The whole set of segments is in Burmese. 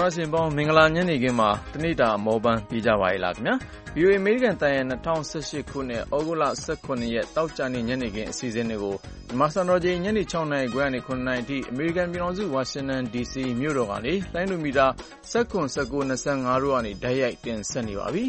တော်ရှင်ပေါင်းမင်္ဂလာညနေခင်းမှာတနေ့တာမောပန်းပြကြပါရဲ့လားခင်ဗျာ VOA အမေရိကန်တန်ရဲ့2018ခုနှစ်ဩဂုတ်လ18ရက်တောက်ကြနေ့ညနေခင်းအစီအစဉ်တွေကိုမြန်မာစံတော်ချိန်ညနေ6နာရီခွဲကနေ9နာရီအထိအမေရိကန်ပြည်ထောင်စုဝါရှင်တန် DC မြို့တော်ကနေလိုင်းဒိုမီတာ19 19 25တို့ကနေဓာတ်ရိုက်တင်ဆက်နေပါပြီ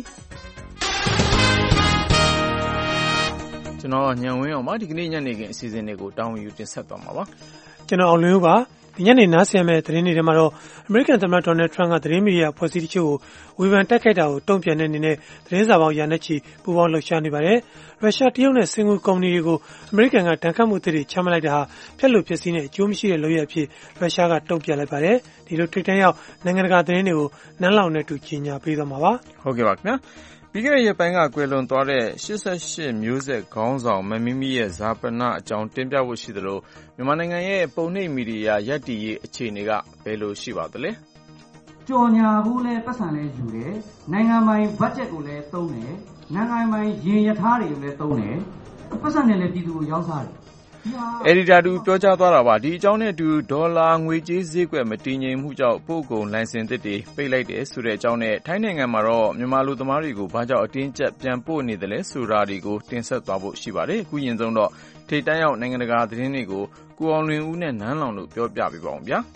ကျွန်တော်ညံဝင်းအောင်ပါဒီကနေ့ညနေခင်းအစီအစဉ်တွေကိုတောင်းယူတင်ဆက်သွားမှာပါကျွန်တော်အောင်လွင်ဦးပါဒီညနေနားဆင်မဲ့သတင်းတွေထဲမှာတော့အမေရိကန်သမ္မတဒေါ်နယ်ထရန့်ကသတင်းမီဒီယာဖွဲ့စည်းတချို့ကိုဝေဖန်တိုက်ခိုက်တာကိုတုံ့ပြန်တဲ့အနေနဲ့သတင်းစာပေါင်းရာနဲ့ချီပူးပေါင်းလှုပ်ရှားနေပါတယ်။ရုရှားတရုတ်နဲ့စင်ကာပူကုမ္ပဏီတွေကိုအမေရိကန်ကဒဏ်ခတ်မှုတွေချမှတ်လိုက်တာဟာဖျက်လို့ဖြစ်စည်းတဲ့အကျိုးမရှိတဲ့လုပ်ရပ်အဖြစ်ရုရှားကတုံ့ပြန်လိုက်ပါတယ်။ဒီလိုထိပ်တန်းရောက်နိုင်ငံတကာသတင်းတွေကိုနန်းလောင်နဲ့တူကြီးညာပေးသွားမှာပါ။ဟုတ်ကဲ့ပါခင်ဗျာ။ပြီးခဲ့တဲ့ရက်ပိုင်းကကွယ်လွန်သွားတဲ့88မျိုးဆက်ခေါင်းဆောင်မမီမီရဲ့ဇာပနအကြောင်းတင်ပြဖို့ရှိသလိုမြန်မာနိုင်ငံရဲ့ပုံနှိပ်မီဒီယာရပ်တည်ရေးအခြေအနေကဘယ်လိုရှိပါသလဲကြော်ညာဘူးလဲပတ်စံလဲယူတယ်နိုင်ငံပိုင်ဘတ်ဂျက်ကိုလည်းသုံးတယ်နိုင်ငံပိုင်ရင်ရထားတွေကိုလည်းသုံးတယ်ပတ်စံနဲ့လည်းပြည်သူကိုရောက်စားတယ်အက်ဒီတာတူပြောကြားသွားတာပါဒီအကြောင်းနဲ့အတူဒေါ်လာငွေကြေးဈေးကွက်မတည်ငြိမ်မှုကြောင့်ပို့ကုန်လိုင်စင်သစ်တွေပိတ်လိုက်တယ်ဆိုတဲ့အကြောင်းနဲ့ထိုင်းနိုင်ငံမှာတော့မြန်မာလူသမားတွေကိုဘာကြောင့်အတင်းကျပ်ပြန်ပို့နေတယ်လဲဆိုတာတွေကိုတင်ဆက်သွားဖို့ရှိပါတယ်အခုရင်ဆုံးတော့ထိပ်တန်းရောက်နိုင်ငံတကာသတင်းတွေကိုကိုအောင်လွင်ဦးနဲ့နန်းလောင်တို့ပြောပြပေးပါအောင်ဗျာ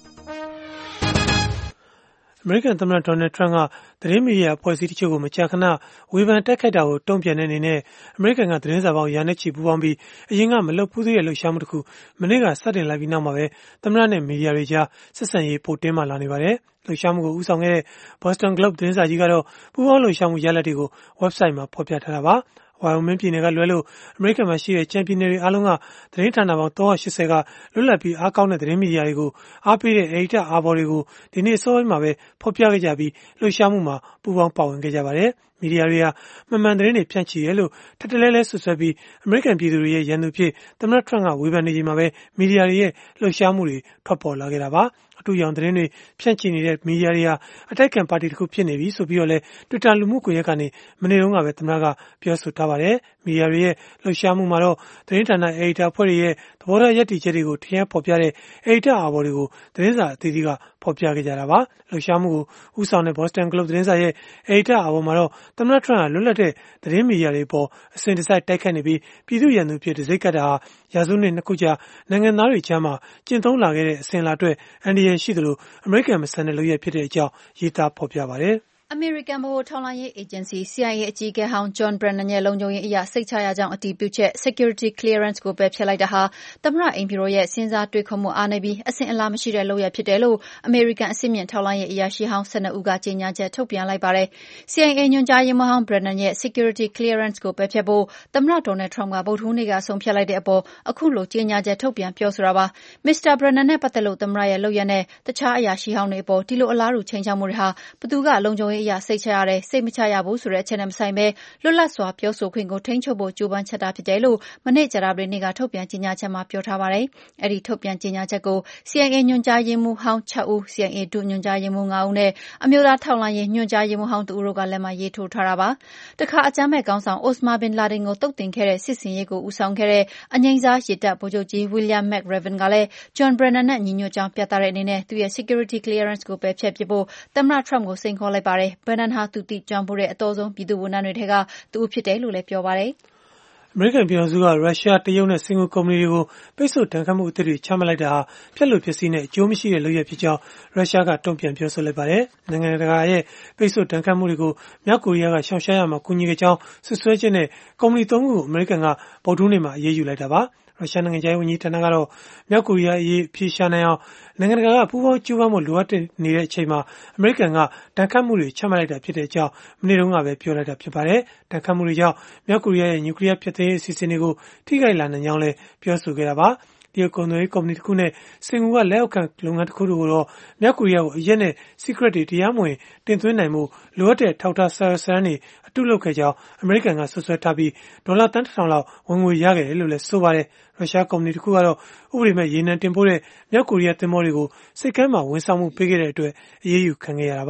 အမေရိကန်သမ္မတဒေါ်နယ်ထရန့်ကသတင်းမီဒီယာအဖွဲ့အစည်းတချို့ကိုမကြာခဏဝေဖန်တိုက်ခိုက်တာကိုတုံ့ပြန်တဲ့အနေနဲ့အမေရိကန်ကသတင်းစာပေါင်းရာနဲ့ချီပူးပေါင်းပြီးအရင်ကမလုပ်ဘူးသေးတဲ့လှုပ်ရှားမှုတစ်ခုမနေ့ကစတင်လိုက်ပြီးနောက်မှာပဲသမ္မတနဲ့မီဒီယာတွေကြားဆက်ဆံရေးပိုတင်းမာလာနေပါတယ်လှုပ်ရှားမှုကိုဦးဆောင်ခဲ့တဲ့ Boston Globe သတင်းစာကြီးကတော့ပူးပေါင်းလှုပ်ရှားမှုရလဒ်တွေကို website မှာဖော်ပြထားတာပါဝိုင်ယိုမင်းပြည်နယ်ကလွဲလို့အမေရိကန်မှာရှိတဲ့ချန်ပြည်နယ်တွေအားလုံးကသတင်းဌာနပေါင်း380ကလွတ်လပ်ပြီးအားကောင်းတဲ့သတင်းမီဒီယာတွေကိုအားပေးတဲ့အေဒီတာအာဘော်တွေကိုဒီနေ့အစောပိုင်းမှာပဲဖော်ပြခဲ့ကြပြီးလှုပ်ရှားမှုမှာပူးပေါင်းပါဝင်ခဲ့ကြပါတယ်မီဒီယာတွေဟာမှန်သတင်းတွေဖြန့်ချီတယ်လို့ထပ်တလဲလဲဆွဆွဲပြီးအမေရိကန်ပြည်သူတွေရဲ့ရန်သူဖြစ်သမ္မတထရန့်ကဝေဖန်နေချိန်မှာပဲမီဒီယာတွေရဲ့လှုပ်ရှားမှုတွေထွက်ပေါ်လာခဲ့တာပါအထူးရောင်သတင်းတွေဖြန့်ချီနေတဲ့မီဒီယာတွေဟာအတိုက်ခံပါတီတစ်ခုဖြစ်နေပြီဆိုပြီးတော့လဲ Twitter လူမှုကွန်ရက်ကနေမနေ့တုန်းကပဲသမ္မတကပြောဆိုထားပါတယ်မီဒီယာတွေရဲ့လှုပ်ရှားမှုမှာတော့သတင်းဌာနအေဒီတာအဖွဲ့တွေရဲ့သဘောထားရည်တည်ချက်တွေကိုထင်ဟပ်ဖော်ပြတဲ့အေဒီတာအာဘော်တွေကိုသတင်းစာအသီးသီးကဖော်ပြခဲ့ကြတာပါလှုပ်ရှားမှုကိုဦးဆောင်တဲ့ Boston Globe သတင်းစာရဲ့အေဒီတာအာဘော်မှာတော့သမ္မတထရန့်ဟာလွတ်လပ်တဲ့သတင်းမီဒီယာတွေပေါ်အစဉ်တစိုက်တိုက်ခတ်နေပြီးပြည်သူ့ရန်သူဖြစ်တဲ့စိတ်ကပ်တာဟာရာစုနှစ်နှစ်ခုကြာနိုင်ငံသားတွေကြားမှာကျင့်သုံးလာခဲ့တဲ့အစဉ်အလာအတွက်အန်ဒီရယ်ရှိသလိုအမေရိကန်မဆန်တဲ့လုပ်ရဖြစ်တဲ့အကြောင်းရေးသားဖော်ပြပါတယ်အမေရိကန်ဗဟိုထောက်လှမ်းရေးအေဂျင်စီ CIA အကြီးအကဲဟောင်း John Brennan ရဲ့လုံခြုံရေးအရာစိတ်ချရကြောင်းအတည်ပြုချက် Security Clearance ကိုပယ်ဖျက်လိုက်တာဟာသမ္မတအိမ်ဖြူတော်ရဲ့စဉ်းစားတွေးခေါ်မှုအားနည်းပြီးအစဉ်အလာမရှိတဲ့လုပ်ရပ်ဖြစ်တယ်လို့အမေရိကန်အဆင့်မြင့်ထောက်လှမ်းရေးအရာရှိဟောင်း12ဦးကကြေညာချက်ထုတ်ပြန်လိုက်ပါတယ်။ CIA ညွှန်ကြားရေးမှူးဟောင်း Brennan ရဲ့ Security Clearance ကိုပယ်ဖျက်ဖို့သမ္မတ Donald Trump ကဗုဒ္ဓဟူးနေ့ကဆုံးဖြတ်လိုက်တဲ့အပေါ်အခုလိုကြေညာချက်ထုတ်ပြန်ပြောဆိုတာပါ။ Mr. Brennan နဲ့ပတ်သက်လို့သမ္မတရဲ့လုပ်ရပ်နဲ့တခြားအရာရှိဟောင်းတွေအပေါ်ဒီလိုအလားတူချိန်ချမှုတွေဟာဘသူကလုံခြုံရေးအရာစိတ်ချရတယ်စိတ်မချရဘူးဆိုတဲ့အချက်နဲ့မဆိုင်ပဲလွတ်လပ်စွာပြောဆိုခွင့်ကိုထိန်းချုပ်ဖို့ကြိုးပမ်းချက်တာဖြစ်တယ်လို့မနေ့ကြာသပတေးနေ့ကထုတ်ပြန်ကြေညာချက်မှာပြောထားပါတယ်။အဲဒီထုတ်ပြန်ကြေညာချက်ကို CIA ညွှန်ကြားရေးမှူးဟောင်း6ဦး CIA ဒုညွှန်ကြားရေးမှူး5ဦးနဲ့အမျိုးသားထောက်လှမ်းရေးညွှန်ကြားရေးမှူးဟောင်း2ဦးတို့ကလက်မှတ်ရေးထိုးထားတာပါ။တခါအကြမ်းဖက်ခေါင်းဆောင် Osama bin Laden ကိုတုတ်တင်ခဲ့တဲ့စစ်ဆင်ရေးကိုဦးဆောင်ခဲ့တဲ့အငြိမ်းစားရေတပ်ဗိုလ်ချုပ်ကြီး William McRaven ကလည်း John Brennan နဲ့ညီညွတ်ကြောင်းပြသတဲ့အနေနဲ့သူ့ရဲ့ Security Clearance ကိုပယ်ဖျက်ပစ်ဖို့သမ္မတ Trump ကိုစိန်ခေါ်လိုက်ပါတယ်။ Brennan ဟာသူသိကျွမ်းတဲ့အတော်ဆုံးပြည်သူဝန်ထမ်းတွေထဲကတဦးဖြစ်တယ်လို့လည်းပြောပါတယ်အမေရိကန်ပြည်ထောင်စုကရုရှားတရုတ်နဲ့စင်ကာပူကုမ္ပဏီတွေကိုပိတ်ဆို့ဒဏ်ခတ်မှုအသစ်တွေချမှတ်လိုက်တာဟာဖျက်လို့ဖြစ်စီနဲ့အကျိုးမရှိတဲ့လုပ်ရဖြစ်ကြောင်းရုရှားကတုံ့ပြန်ပြောဆိုလိုက်ပါတယ်။နိုင်ငံတကာရဲ့ပိတ်ဆို့ဒဏ်ခတ်မှုတွေကိုမြောက်ကိုရီးယားကရှောင်ရှားရမှာကူညီခဲ့ကြောင်းဆွဆွဲချက်နဲ့ကုမ္ပဏီ3ခုကိုအမေရိကန်ကဗုဒ္ဓဟူးနေ့မှာအရေးယူလိုက်တာပါ။ရုရှားနိုင်ငံခြားရေးဝန်ကြီးဌာနကတော့မြောက်ကိုရီးယားအရေးအဖြေရှာနိုင်အောင်နိုင်ငံတကာကပူးပေါင်းကြိုးပမ်းမှုလိုအပ်နေတဲ့အချိန်မှာအမေရိကန်ကဒဏ်ခတ်မှုတွေချမှတ်လိုက်တာဖြစ်တဲ့အကြောင်းမနေ့တုန်းကပဲပြောလိုက်တာဖြစ်ပါတယ်။ဒဏ်ခတ်မှုတွေကြောင့်မြောက်ကိုရီးယားရဲ့နျူကလ িয়ার ဖျက်သိမ်းရေးအစီအစဉ်တွေကိုထိခိုက်လာနိုင်ကြောင်းလည်းပြောဆိုခဲ့တာပါ။တရုတ်ကုန်သွယ်ရေးကုမ္ပဏီတစ်ခုနဲ့စင်ကာပူကလက်အောက်ခံလုပ်ငန်းတစ်ခုတို့ကိုတော့မြောက်ကိုရီးယားကိုအရက်နဲ့ secret တွေတရားမဝင်တင်သွင်းနိုင်မှုလိုအပ်တဲ့ထောက်ထားစာရွက်စာတမ်းတွေအတုလုပ်ခဲ့ကြောင်းအမေရိကန်ကဆွဆွဲထားပြီးဒေါ်လာတန်း1000လောက်ဝင်ငွေရခဲ့တယ်လို့လည်းဆိုပါတယ်။ရုရှားကုမ္ပဏီတစ်ခုကတော့ဥပဒေမဲ့ရေနံတင်ပို့တဲ့မြောက်ကိုရီးယားသင်္ဘောတွေကိုစိတ်ကမ်းမှာဝန်ဆောင်မှုပေးခဲ့တဲ့အတွက်အရေးယူခံခဲ့ရတာပါ။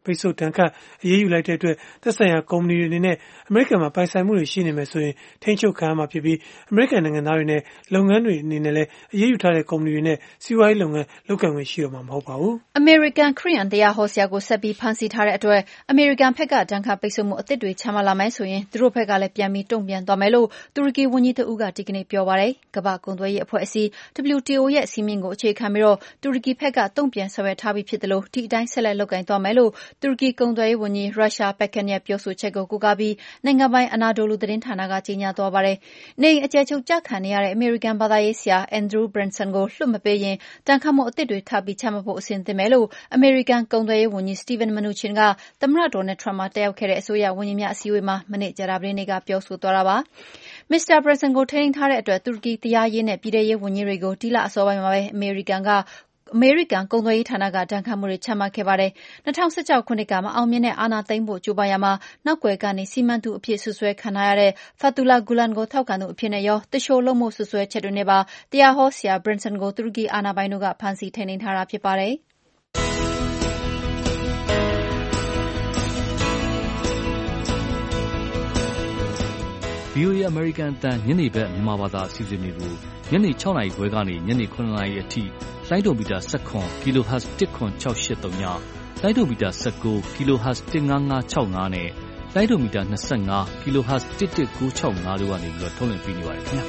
ပိတ်ဆို့တန်ခတ်အရေးယူလိုက်တဲ့အတွက်သက်ဆိုင်ရာကုမ္ပဏီတွေအနေနဲ့အမေရိကန်မှာပိုင်ဆိုင်မှုတွေရှိနေမယ်ဆိုရင်ထိန်းချုပ်ခံရမှာဖြစ်ပြီးအမေရိကန်နိုင်ငံသားတွေနဲ့လုပ်ငန်းတွေအနေနဲ့လည်းအရေးယူထားတဲ့ကုမ္ပဏီတွေနဲ့စီးပွားရေးလုပ်ငန်းလုပ်ကိုင်ခွင့်ရှိတော့မှာမဟုတ်ပါဘူး။ အမေရိကန်ခရစ်ယာန်တရားဟောဆရာကိုဆက်ပြီးဖမ်းဆီးထားတဲ့အတွက်အမေရိကန်ဘက်ကဒဏ်ခတ်ပိတ်ဆို့မှုအသစ်တွေချမှတ်လာမယ်ဆိုရင်သူတို့ဘက်ကလည်းပြန်ပြီးတုံ့ပြန်သွားမယ်လို့တူရကီဝန်ကြီးတဦးကဒီကနေ့ပြောပါတယ်။ကမ္ဘာ့ကုန်သွယ်ရေးအဖွဲ့အစည်း WTO ရဲ့စည်းမျဉ်းကိုအခြေခံပြီးတူရကီဘက်ကတုံ့ပြန်ဆောင်ရွက်ထားပြီးဖြစ်တယ်လို့ဒီအတိုင်းဆက်လက်လုပ်ကိုင်သွားမယ်လို့တူရကီကုန်သွယ်ရေးဝန်ကြီး Russia Pekan ရဲ့ပြောဆိုချက်ကိုကိုးကားပြီးနိုင်ငံပိုင် Anadolu သတင်းဌာနကကြေညာသွားပါတယ်။နေအိမ်အကျယ်ချုပ်ကျခံနေရတဲ့အမေရိကန်ဘာသာရေးဆရာ Andrew Branson ကိုလွှတ်မပေးရင်ဒဏ်ခတ်မှုအသစ်တွေထပ်ပြီးချမှတ်ဖို့အဆင်သင့်မယ်လို့အမေရိကန်ကုန်သွယ်ရေးဝန်ကြီး Steven Mnuchin ကသမ္မတ Donald Trump တက်ရောက်ခဲ့တဲ့အစိုးရဝန်ကြီးများအစည်းအဝေးမှာမနေ့ကြာသပတေးနေ့ကပြောဆိုသွားတာပါ။ မစ္စတာ Branson ကိုထိန်းသိမ်းထားတဲ့အတွက်တူရကီတရားရေးနဲ့ပြည်ထဲရေးဝန်ကြီးတွေကိုဒီလအစောပိုင်းမှာပဲအမေရိကန်ကုန်သွယ်ရေးဌာနကဒဏ်ခတ်မှုတွေချမှတ်ခဲ့ပါတယ်။2016ခုနှစ်ကမအောင်မြင်တဲ့အာဏာသိမ်းဖို့ကြိုးပမ်းရာမှာနောက်ကွယ်ကနေစီမံသူအဖြစ်စွပ်စွဲခံထားရတဲ့ Fethullah Gulen ကိုထောက်ခံသူအဖြစ်နဲ့ရောသူလျှိုလုပ်မှုစွပ်စွဲချက်တွေနဲ့ပါတရားဟောဆရာ Branson ကိုတူရကီအာဏာပိုင်တို့ကဖမ်းဆီးထိန်းသိမ်းထားတာဖြစ်ပါတယ်။ VOA အမေရိကန်အသံညနေဘက်မြန်မာဘာသာအစီအစဉ်တွေကိုညနေ6နာရီခွဲကနေညနေ9နာရီအထိလိုင်းဒိုမီတာ19 kHz 10683ညလိုင်းဒိုမီတာ19 kHz 15565နဲ့လိုင်းဒိုမီတာ25 kHz 11965တို့ကနေပြီးတော့ထုတ်လွှင့်ပေးနေပါတယ်ခင်ဗျာ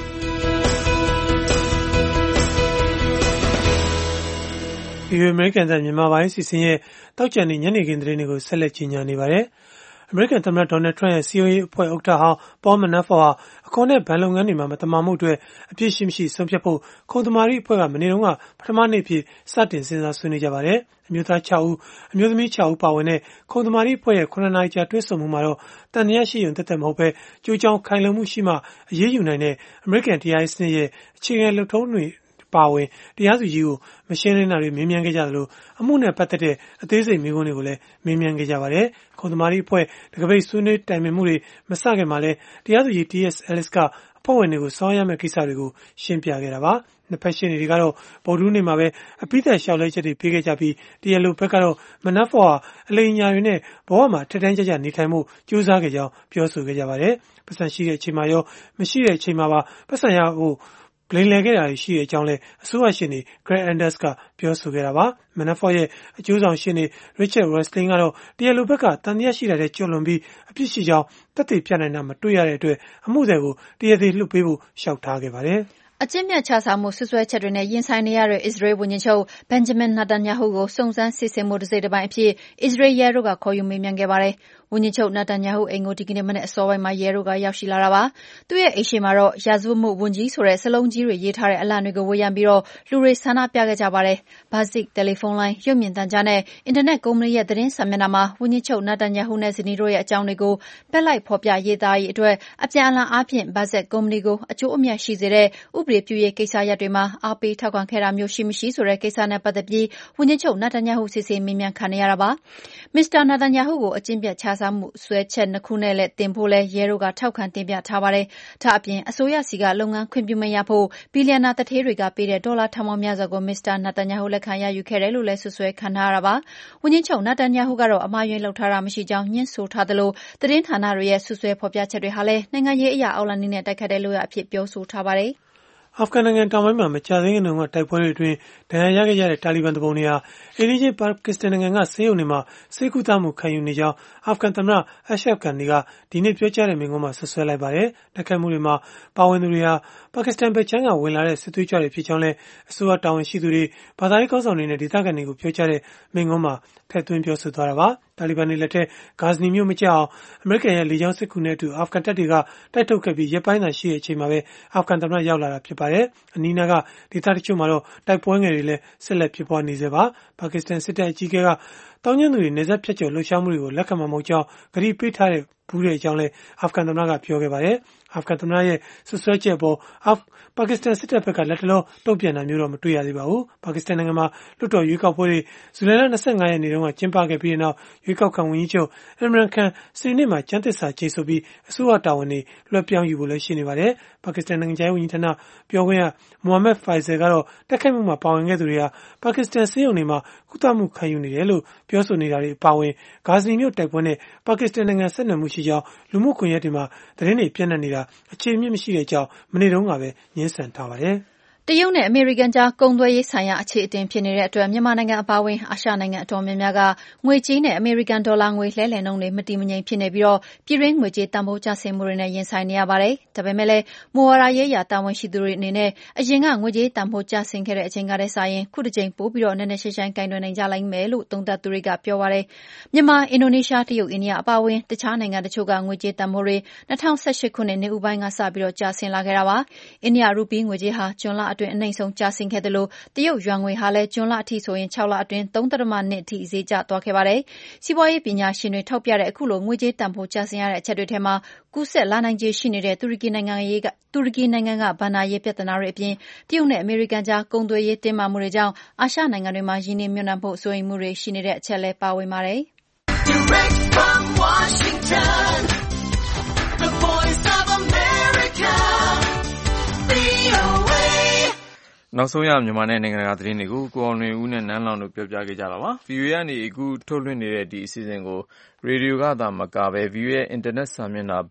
ဒီအမေရိကန်အသံမြန်မာပိုင်းအစီအစဉ်ရဲ့တောက်ကြံနေညနေခင်းသတင်းတွေကိုဆက်လက်ကြီးညာနေပါတယ်အမေရိကန်သမ္မတဒေါ်နယ်ထရန့်ရဲ့ COA အဖွဲ့ဥက္ကဋ္ဌဟောင်းPaul Manafort ဟာအခွန်နဲ့ဘဏ်လုပ်ငန်းတွေမှာမတမာမှုအတွက်အပြစ်ရှိမရှိဆုံးဖြတ်ဖို့ခုံသမာဓိအဖွဲ့ကမနေ့တုန်းကပထမနေ့အဖြစ်စတင်စဉ်းစားဆွေးနွေးကြပါတယ်။အမျိုးသား6ဦးအမျိုးသမီး6ဦးပါဝင်တဲ့ခုံသမာဓိအဖွဲ့ရဲ့9နာရီကြာတွဲဆုံမှုမှာတော့တန်တရားရှိရုံသက်သက်မဟုတ်ပဲကြိုးကြောင်ခိုင်လုံမှုရှိမှအရေးယူနိုင်တဲ့အမေရိကန်တရားရေးစနစ်ရဲ့အခြေခံလုပ်ထုံးတွေပါဝင်တရားသူကြီးကိုမရှင်းလင်းတာတွေမေးမြန်းခဲ့ကြသလိုအမှုနဲ့ပတ်သက်တဲ့အသေးစိတ်မေးခွန်းတွေကိုလည်းမေးမြန်းခဲ့ကြပါတယ်။ခုံသမာဓိအဖွဲ့တကပိတ်ဆွေးနွေးတိုင်ပင်မှုတွေမစခင်မှာလည်းတရားသူကြီး T.S. Ellis ကအဖွဲ့ဝင်တွေကိုဆောင်ရွက်ရမယ့်ကိစ္စတွေကိုရှင်းပြခဲ့တာပါ။နှစ်ဖက်ရှင်းတွေကတော့ဗုဒ္ဓဟူးနေ့မှာပဲအပိသက်လျှောက်လဲချက်တွေပေးခဲ့ကြပြီးတရားလိုဘက်ကတော့မနက်ဖော်ဟာအလိမ်ညာတွေနဲ့ဘဝမှာထက်တန်းကြကြနေထိုင်မှုကြိုးစားခဲ့ကြောင်းပြောဆိုခဲ့ကြပါတယ်။ပတ်စံရှိတဲ့အချိန်မှာရောမရှိတဲ့အချိန်မှာပါပတ်စံရဖို့လိမ်လည်ခဲ့တာရှိတဲ့အကြောင်းလဲအစိုးရရှင်းနေ Greg Anders ကပြောဆိုခဲ့တာပါ။ Manafort ရဲ့အကျိုးဆောင်ရှင်းနေ Richard Westling ကတော့တရားလိုဘက်ကတန်တရားရှိတာတဲ့ကျော်လွန်ပြီးအပြစ်ရှိကြောင်းသက်သေပြနိုင်တာမတွေ့ရတဲ့အတွက်အမှုတွေကိုတရားသေလွှတ်ပေးဖို့လျှောက်ထားခဲ့ပါတယ်။အကျင့်မြတ်ခြစားမှုဆွဆွဲချက်တွေနဲ့ရင်ဆိုင်နေရတဲ့အစ္စရေးဝန်ကြီးချုပ် Benjamin Netanyahu ကိုစုံစမ်းစစ်ဆေးမှုတစ်စိတ်တစ်ပိုင်းအဖြစ်အစ္စရေးရဲတို့ကခေါ်ယူမေးမြန်းခဲ့ပါတယ်။ဝန်ကြီးချုပ် Netanyahu အိမ်ကိုဒီကနေ့မနက်အစောပိုင်းမှာရဲတို့ကရောက်ရှိလာတာပါ။သူ့ရဲ့အိမ်ရှိမှာတော့ရာဇဝတ်မှုဝန်ကြီးဆိုတဲ့စလုံးကြီးတွေရေးထားတဲ့အလံတွေကိုဝေယံပြီးလူတွေဆန္ဒပြခဲ့ကြပါတယ်။ Basic တယ်လီဖုန်းလိုင်းရုပ်မြင်သံကြားနဲ့အင်တာနက်ကုမ္ပဏီရဲ့သတင်းစာမျက်နှာမှာဝန်ကြီးချုပ် Netanyahu နဲ့ဇနီးတို့ရဲ့အကြောင်းတွေကိုဘက်လိုက်ဖော်ပြရေးသားရေးအတွက်အပြန်အလှန်အားဖြင့် Basic ကုမ္ပဏီကိုအကျိုးအမြတ်ရှိစေတဲ့ဥပဒေပြုရေးကိစ္စရပ်တွေမှာအားပေးထောက်ခံခဲ့တာမျိုးရှိမရှိဆိုတဲ့ကိစ္စနဲ့ပတ်သက်ပြီးဝန်ကြီးချုပ် Netanyahu စစ်ဆေးမေးမြန်းခံနေရတာပါ။ Mr. Netanyahu ကိုအကျင့်ပျက်ခြစားမှုစွဲချက်2ခုနဲ့တင်ဖို့လည်းရဲတို့ကထောက်ခံတင်ပြထားပါတယ်။ဒါ့အပြင်အစိုးရစီကလုပ်ငန်းခွင့်ပြုမိန့်ရဖို့ဘီလီယံနာသူဌေးတွေကပေးတဲ့ဒေါ်လာထောင်ပေါင်းများစွာကို Mr. Netanyahu လက်ခံရယူခဲ့တယ်လို့လည်းစွပ်စွဲခံထားရတာပါ။ဝန်ကြီးချုပ် Netanyahu ကတော့အမှားယွင်းလုပ်ထားတာမရှိကြောင်းညွှန်းဆိုထားသလိုသတင်းဌာနတွေရဲ့စွပ်စွဲဖော်ပြချက်တွေဟာလည်းနိုင်ငံရေးအရာအောက်လမ်းနည်းနဲ့တိုက်ခိုက်တဲ့လုပ်ရပ်အဖြစ်ပြောဆိုထားပါတယ်။အာဖဂန်နိုင်ငံတောင်ပိုင်းမှာမကြာသေးခင်တုန်းကတိုက်ပွဲတွေအတွင်းဒဏ်ရာရခဲ့ကြတဲ့တာလီဘန်သူပုန်တွေဟာအိန္ဒိယပါကစ္စတန်နိုင်ငံကဆေးရုံတွေမှာဆေးကုသမှုခံယူနေကြောင်းအာဖဂန်သမ္မတAshraf Ghaniကဒီနေ့ပြောကြားတဲ့မိန့်ခွန်းမှာဆွဆွဲလိုက်ပါတယ်။တိုက်ခိုက်မှုတွေမှာပါဝင်သူတွေဟာပါကစ္စတန်ဘက်ခြမ်းကဝင်လာတဲ့စစ်သွေးကြွတွေဖြစ်ကြောင်းလည်းအစိုးရတာဝန်ရှိသူတွေဘာသာရေးခေါင်းဆောင်တွေနဲ့ဒေသခံတွေကိုပြောကြားတဲ့မိန့်ခွန်းမှာထည့်သွင်းပြောဆိုသွားတာပါ။တာလီဘန်တွေလက်ထက်ဂါဇနီမြို့မကျအောင်အမေရိကန်ရဲ့လေကြောင်းစစ်ကူနဲ့အတူအာဖဂန်တပ်တွေကတိုက်ထုတ်ခဲ့ပြီးရက်ပိုင်းသာရှိတဲ့အချိန်မှာပဲအာဖဂန်သမ္မတရောက်လာတာဖြစ်ပါတယ်။အနီးနားကဒေသတချို့မှာတော့တိုက်ပွဲငယ်တွေလည်းဆက်လက်ဖြစ်ပွားနေစေပါ။ပါကစ္စတန်စစ်တပ်အကြီးအကဲကတောင်းကျမ်းသူတွေနေဆက်ဖြတ်ကျော်လှုပ်ရှားမှုတွေကိုလက်ခံမှာမဟုတ်ကြောင်းကြေညာပေးထားတဲ့ဘူးတဲ့အကြောင်းလည်းအာဖဂန်သမ္မတကပြောခဲ့ပါတယ်။အာဖဂန်သမ္မတရဲ့ဆွဆွဲချက်ပေါ်ပါကစ္စတန်စစ်တပ်ဘက်ကလက်တလုံးတုံ့ပြန်တာမျိုးတော့မတွေ့ရသေးပါဘူး။ပါကစ္စတန်နိုင်ငံမှာလွှတ်တော်ရွေးကောက်ပွဲတွေဇူလိုင်လ25ရက်နေ့တုန်းကကျင်းပခဲ့ပြီးတဲ့နောက်ရွေးကောက်ခံဝန်ကြီးချုပ်Imran Khan စနေနေ့မှာကျမ်းသစ္စာကျိန်ဆိုပြီးအစိုးရတာဝန်တွေလွှဲပြောင်းယူဖို့လည်းရှိနေပါတယ်။ပါကစ္စတန်နိုင်ငံခြားရေးဝန်ကြီးဌာနပြောခွင့်ရMohammad Faisal ကတော့တိုက်ခိုက်မှုမှာပါဝင်ခဲ့သူတွေဟာပါကစ္စတန်ဆေးရုံတွေမှာကုသမှုခံယူနေတယ်လို့ပြောဆိုနေတာတွေအပါအဝင်ဂါဇနီမြို့တိုက်ပွဲနဲ့ပါကစ္စတန်နိုင်ငံဆက်နွယ်မှုရှိကြောင်းလူမှုကွန်ရက်တွေမှာသတင်းတွေပြန့်နှံ့နေတာအခြေအမြစ်မရှိတဲ့အကြောင်းမနေ့တုန်းကပဲညှင်းဆန်ထားပါတယ်။တရုတ်နဲ့အမေရိကန်ကြားကုန်သွယ်ရေးဆိုင်ရာအခြေအတင်ဖြစ်နေတဲ့အတွက်မြန်မာနိုင်ငံအပါအဝင်အာရှနိုင်ငံအတော်များများကငွေကြေးနဲ့အမေရိကန်ဒေါ်လာငွေလဲလှယ်နှုန်းတွေမတည်မငြိမ်ဖြစ်နေပြီးပြည်တွင်းငွေကြေးတန်ဖိုးကျဆင်းမှုတွေနဲ့ရင်ဆိုင်နေရပါတယ်။ဒါပေမဲ့လည်းမူဝါဒရေးရာတာဝန်ရှိသူတွေအနေနဲ့အရင်ကငွေကြေးတန်ဖိုးကျဆင်းခဲ့တဲ့အချိန်ကတည်းကစာရင်ခုတစ်ချိန်ပိုပြီးနည်းနည်းရှိုင်းကိုင်တွယ်နိုင်ကြလိမ့်မယ်လို့သုံးသပ်သူတွေကပြောပါတယ်။မြန်မာ၊အင်ဒိုနီးရှား၊တရုတ်၊အိန္ဒိယအပါအဝင်တခြားနိုင်ငံတချို့ကငွေကြေးတန်ဖိုးတွေ2018ခုနှစ်နှစ်ဦးပိုင်းကစပြီးကျဆင်းလာခဲ့တာပါ။အိန္ဒိယရူပီးငွေကြေးဟာဇွန်လအတွင်းအနိမ့်ဆုံးကျဆင်းခဲ့သလိုတရုတ်ယွမ်ငွေဟာလည်းဇွန်လအထိဆိုရင်6လအတွင်း 3.2 အထိဈေးကျသွားခဲ့ပါတယ်။စီးပွားရေးပညာရှင်တွေထောက်ပြတဲ့အခုလိုငွေကြေးတန်ဖိုးကျဆင်းရတဲ့အချက်တွေထဲမှာကူးစက်လာနိုင်ခြေရှိနေတဲ့တူရကီနိုင်ငံကဘဏ္ဍာရေးပြဿနာတွေအပြင်တရုတ်နဲ့အမေရိကန်ကြားကုန်သွယ်ရေးတင်းမာမှုတွေကြောင့်အာရှနိုင်ငံတွေမှာရင်းနှီးမြှုပ်နှံဖို့စိုးရိမ်မှုတွေရှိနေတဲ့အချက်လည်းပါဝင်ပါတယ်။ Direct from Washington, the voice of America, VOA နောက်ဆုံးရမြန်မာနဲ့နိုင်ငံတကာသတင်းတွေကိုကိုအောင်လွင်ဦးနဲ့နန်းလောင်တို့ပြောပြခဲ့ကြတာပါ။ VOA ကနေအခုထုတ်လွှင့်နေတဲ့ဒီအစီအစဉ်ကိုရေဒီယိုကသာမကပဲ VOA ရဲ့ Internet စာမျက်နှာ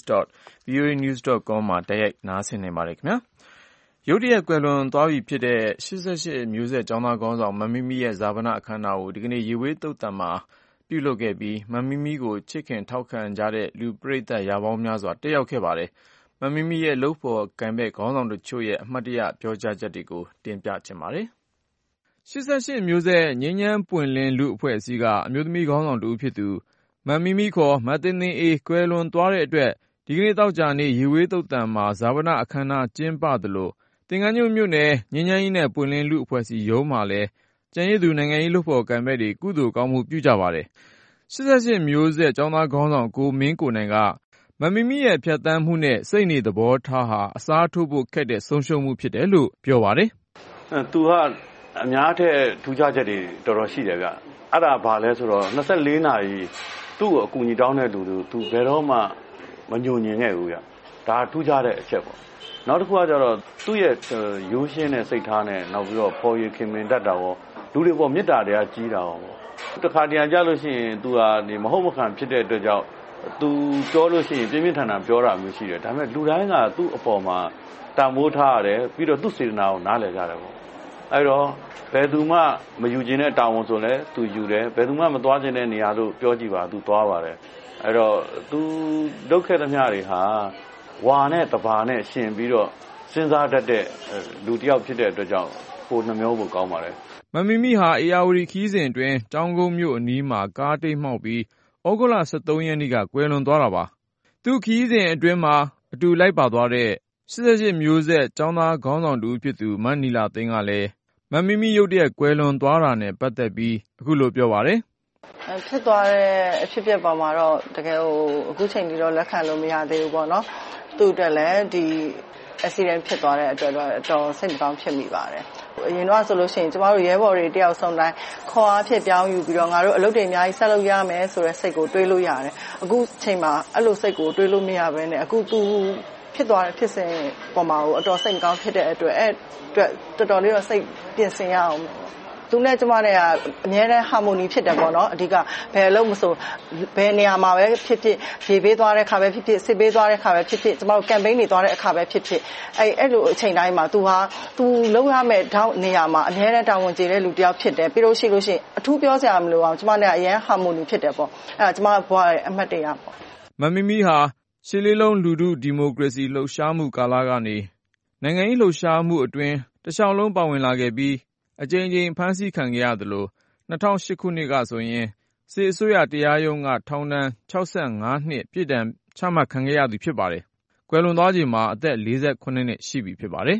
burmese.voanews.com မှာတိုက်ရိုက်နားဆင်နိုင်ပါတယ်ခင်ဗျာ။ရုတ်တရက်ကွယ်လွန်သွားပြီဖြစ်တဲ့88မျိုးဆက်ကျောင်းသားခေါင်းဆောင်မမီမီရဲ့ဇာပနအခမ်းအနားကိုဒီကနေ့ရေဝေးသုဿာန်မှာပြုလုပ်ခဲ့ပြီးမမီမီကိုချစ်ခင်ထောက်ခံကြတဲ့လူပရိသတ်ရာပေါင်းများစွာတက်ရောက်ခဲ့ပါတယ်။မမီမီရဲ့လုပ်ဖော်ကိုင်ဘက်ခေါင်းဆောင်တချို့ရဲ့အမှတ်တရပြောကြားချက်တွေကိုတင်ပြချင်ပါတယ်။88မျိုးဆက်ငြိမ်းချမ်းပွင့်လင်းလူအဖွဲ့အစည်းကအမျိုးသမီးခေါင်းဆောင်တဦးဖြစ်သူမမီမီခေါ်မသင်းသင်းအေးကွယ်လွန်သွားတဲ့အတွက်ဒီကနေ့သောကြာနေ့ရေဝေးသုဿာန်မှာဇာပနအခမ်းအနားကျင်းပသလိုသင်္ကန်းကျွန်းမြို့နယ်ငြိမ်းချမ်းရေးနဲ့ပွင့်လင်းလူအဖွဲ့အစည်းရုံးမှာလည်းကျန်ရည်သူနိုင်ငံရေးလုပ်ဖော်ကိုင်ဘက်တွေကုသိုလ်ကောင်းမှုပြုကြပါတယ်။88မျိုးဆက်ကျောင်းသားခေါင်းဆောင်ကိုမင်းကိုနိုင်ကမမီမီရဲ့ဖြတ်သန်းမှုနဲ့စိတ်နေသဘောထားဟာအစားထိုးဖို့ခက်တဲ့ဆုံးရှုံးမှုဖြစ်တယ်လို့ပြောပါတယ်။သူကအများထက်ထူးခြားချက်တွေတော်တော်ရှိတယ်ဗျ။အဲ့ဒါဘာလဲဆိုတော့24နာရီသူ့ကိုအကူအညီတောင်းတဲ့လူတွေသူဘယ်တော့မှမညှို့ညင်ခဲ့ဘူးဗျ။ဒါထူးခြားတဲ့အချက်ပေါ့။နောက်တစ်ခုကကျတော့သူ့ရဲ့ရိုးရှင်းတဲ့စိတ်ထားနဲ့နောက်ပြီးတော့ဖော်ရည်ခင်မင်တတ်တာရောလူတွေပေါ်မေတ္တာတရားကြီးတာရောပေါ့။တစ်ခါတရံကြလို့ရှိရင်သူကဒီမဟုတ်မခံဖြစ်တဲ့အတွက်ကြောင့်သူပြောလို့ရှိရင်ပြင်းပြင်းထန်ထန်ပြောတာမျိုးရှိတယ်ဒါပေမဲ့လူတိုင်းကသူ့အပေါ်မှာတန်ဖိုးထားရတယ်ပြီးတော့သူ့စေတနာကိုနားလည်ကြတယ်ပေါ့အဲ့တော့ဘယ်သူမှမယူခြင်းတဲ့တာဝန်ဆိုလဲသူယူတယ်ဘယ်သူမှမသွားခြင်းတဲ့နေရာလို့ပြောကြည့်ပါသူသွားပါတယ်အဲ့တော့သူလုပ်ခဲ့သမျှတွေဟာဝါနဲ့တဘာနဲ့ရှင်ပြီးတော့စဉ်းစားတတ်တဲ့လူတစ်ယောက်ဖြစ်တဲ့အတွက်ကြောင့်ကိုနှမျိုးကိုကောင်းပါတယ်မမီမီဟာအေယာဝတီခီးစဉ်အတွင်းတောင်ကုန်းမြို့အနီးမှာကားတိတ်မှောက်ပြီးဩဂုတ်လ23ရက်နေ့ကကွယ်လွန်သွားတာပါ။သူခီးစဉ်အတွင်းမှာအတူလိုက်ပါသွားတဲ့88မျိုးဆက်ကျောင်းသားခေါင်းဆောင်တူဖြစ်သူမနီလာသိန်းကလည်းမမီမီရုတ်တရက်ကွယ်လွန်သွားတာနဲ့ပတ်သက်ပြီးအခုလိုပြောပါတယ်။ဖြစ်သွားတဲ့အဖြစ်အပျက်ပေါ်မှာတော့တကယ်အခုချိန်ကြီးတော့လက်ခံလို့မရသေးဘူးပေါ့နော်။သူ့အတွက်လည်းဒီ accident ဖြစ်သွားတဲ့အတွက်တော့တော်စိတ်မကောင်းဖြစ်မိပါတယ်။အရင်တော့ဆိုလို့ရှိရင်ကျမတို့ရဲဘော်တွေတယောက်ဆုံးတိုင်းခေါ်အားဖြစ်ပြောင်းယူပြီးတော့ငါတို့အလုပ်တွေအများကြီးဆက်လုပ်ရမယ်ဆိုတဲ့စိတ်ကိုတွေးလို့ရတယ်။အခုချိန်မှာအဲ့လိုစိတ်ကိုတွေးလို့မရဘဲနဲ့အခုသူဖြစ်သွားတဲ့ဖြစ်စဉ်ပေါ်မှာအတော်စိတ်မကောင်းဖြစ်တဲ့အတွက်အဲ့အတွက်တော်တော်လေးတော့စိတ်ပြင်ဆင်ရအောင်သူနဲ့ကျမနဲ့ကအများနဲ့ harmony ဖြစ်တယ်ပေါ့နော်အဓိကဘယ်လို့မဆိုဘယ်နေရာမှာပဲဖြစ်ဖြစ်ဖြေပေးသွားတဲ့ခါပဲဖြစ်ဖြစ်စစ်ပေးသွားတဲ့ခါပဲဖြစ်ဖြစ်ကျမတို့ campaign တွေသွားတဲ့အခါပဲဖြစ်ဖြစ်အဲ့လိုအချိန်တိုင်းမှာသူလုံးရမဲ့ထောက်နေရာမှာအများနဲ့တာဝန်ကျေတဲ့လူတစ်ယောက်ဖြစ်တယ်ပြီးလို့ရှိရင်အထူးပြောစရာမလိုအောင်ကျမနဲ့အရင် harmony ဖြစ်တယ်ပေါ့အဲ့ဒါကျမဘွားရဲ့အမှတ်တရပေါ့မမီမီဟာရှစ်လေးလုံးလူထုဒီမိုကရေစီလှုပ်ရှားမှုကာလကနေနိုင်ငံရေးလှုပ်ရှားမှုအတွင်းတခြားလုံးပါဝင်လာခဲ့ပြီးအကြိမ်ကြိမ်ဖမ်းဆီးခံခဲ့ရသလို2008ခုနှစ်ကဆိုရင်စစ်အစိုးရတရားရုံးကထောင်ဒဏ်65နှစ်ပြစ်ဒဏ်ချမှတ်ခံခဲ့ရသူဖြစ်ပါတယ်။ကွယ်လွန်သွားချိန်မှာအသက်48နှစ်ရှိပြီဖြစ်ပါတယ်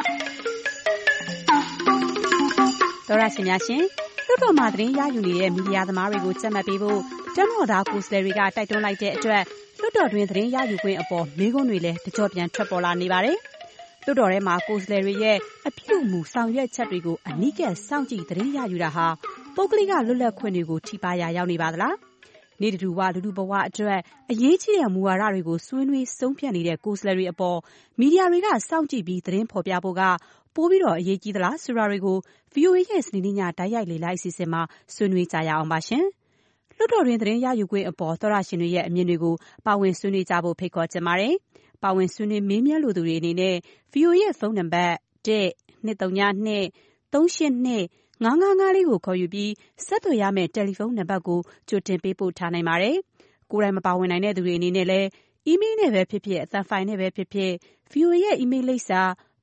။သောရရှင်များရှင်လွှတ်တော်မှာသတင်းရယူနေတဲ့မီဒီယာသမားတွေကိုကြက်မှတ်ပေးဖို့တမတော်သားကိုယ်စားလှယ်တွေကတိုက်တွန်းလိုက်တဲ့အတွက်လွှတ်တော်တွင်သတင်းရယူခွင့်အပေါ်မေးခွန်းတွေလည်းတကြော့ပြန်ထွက်ပေါ်လာနေပါတယ်။လွှတ်တော်ထဲမှာကိုယ်စားလှယ်တွေရဲ့အပြုအမူဆောင်ရွက်ချက်တွေကိုအနီးကပ်စောင့်ကြည့်သတင်းရယူတာဟာပုဂ္ဂလိကလွတ်လပ်ခွင့်တွေကိုထိပါးရာရောက်နေပါသလား။နေ့တူလူထုဘဝအတွက်အရေးကြီးတဲ့မူဝါဒတွေကိုဆွေးနွေးဆုံးဖြတ်နေတဲ့ကိုယ်စားလှယ်တွေအပေါ်မီဒီယာတွေကစောင့်ကြည့်ပြီးသတင်းဖော်ပြဖို့ကပိုပြီးအရေးကြီးသလားဆိုတာတွေကို VOA ရဲ့စနေနေ့ညတိုက်ရိုက်လေ့လာအစီအစဉ်မှာဆွေးနွေးကြရအောင်ပါရှင်။လွှတ်တော်တွင်သတင်းရယူခွင့်အပေါ်သောတရှင်တွေရဲ့အမြင်တွေကိုပါဝင်ဆွေးနွေးကြဖို့ဖိတ်ခေါ်ချင်ပါတယ်။ပါဝင်ဆွေးနွေးမေးမြန်းလိုသူတွေအနေနဲ့ VOA ရဲ့ဖုန်းနံပါတ် 1-202-382-5554 ကိုခေါ်ယူပြီးဆက်သွယ်ရမယ့်တယ်လီဖုန်းနံပါတ်ကိုကြိုတင်ပေးပို့ထားနိုင်ပါတယ်။ကိုယ်တိုင်မပါဝင်နိုင်တဲ့သူတွေအနေနဲ့လည်းအီးမေးလ်နဲ့ပဲဖြစ်ဖြစ်အသံဖိုင်နဲ့ပဲဖြစ်ဖြစ် VOA ရဲ့အီးမေးလ်လိပ်စာ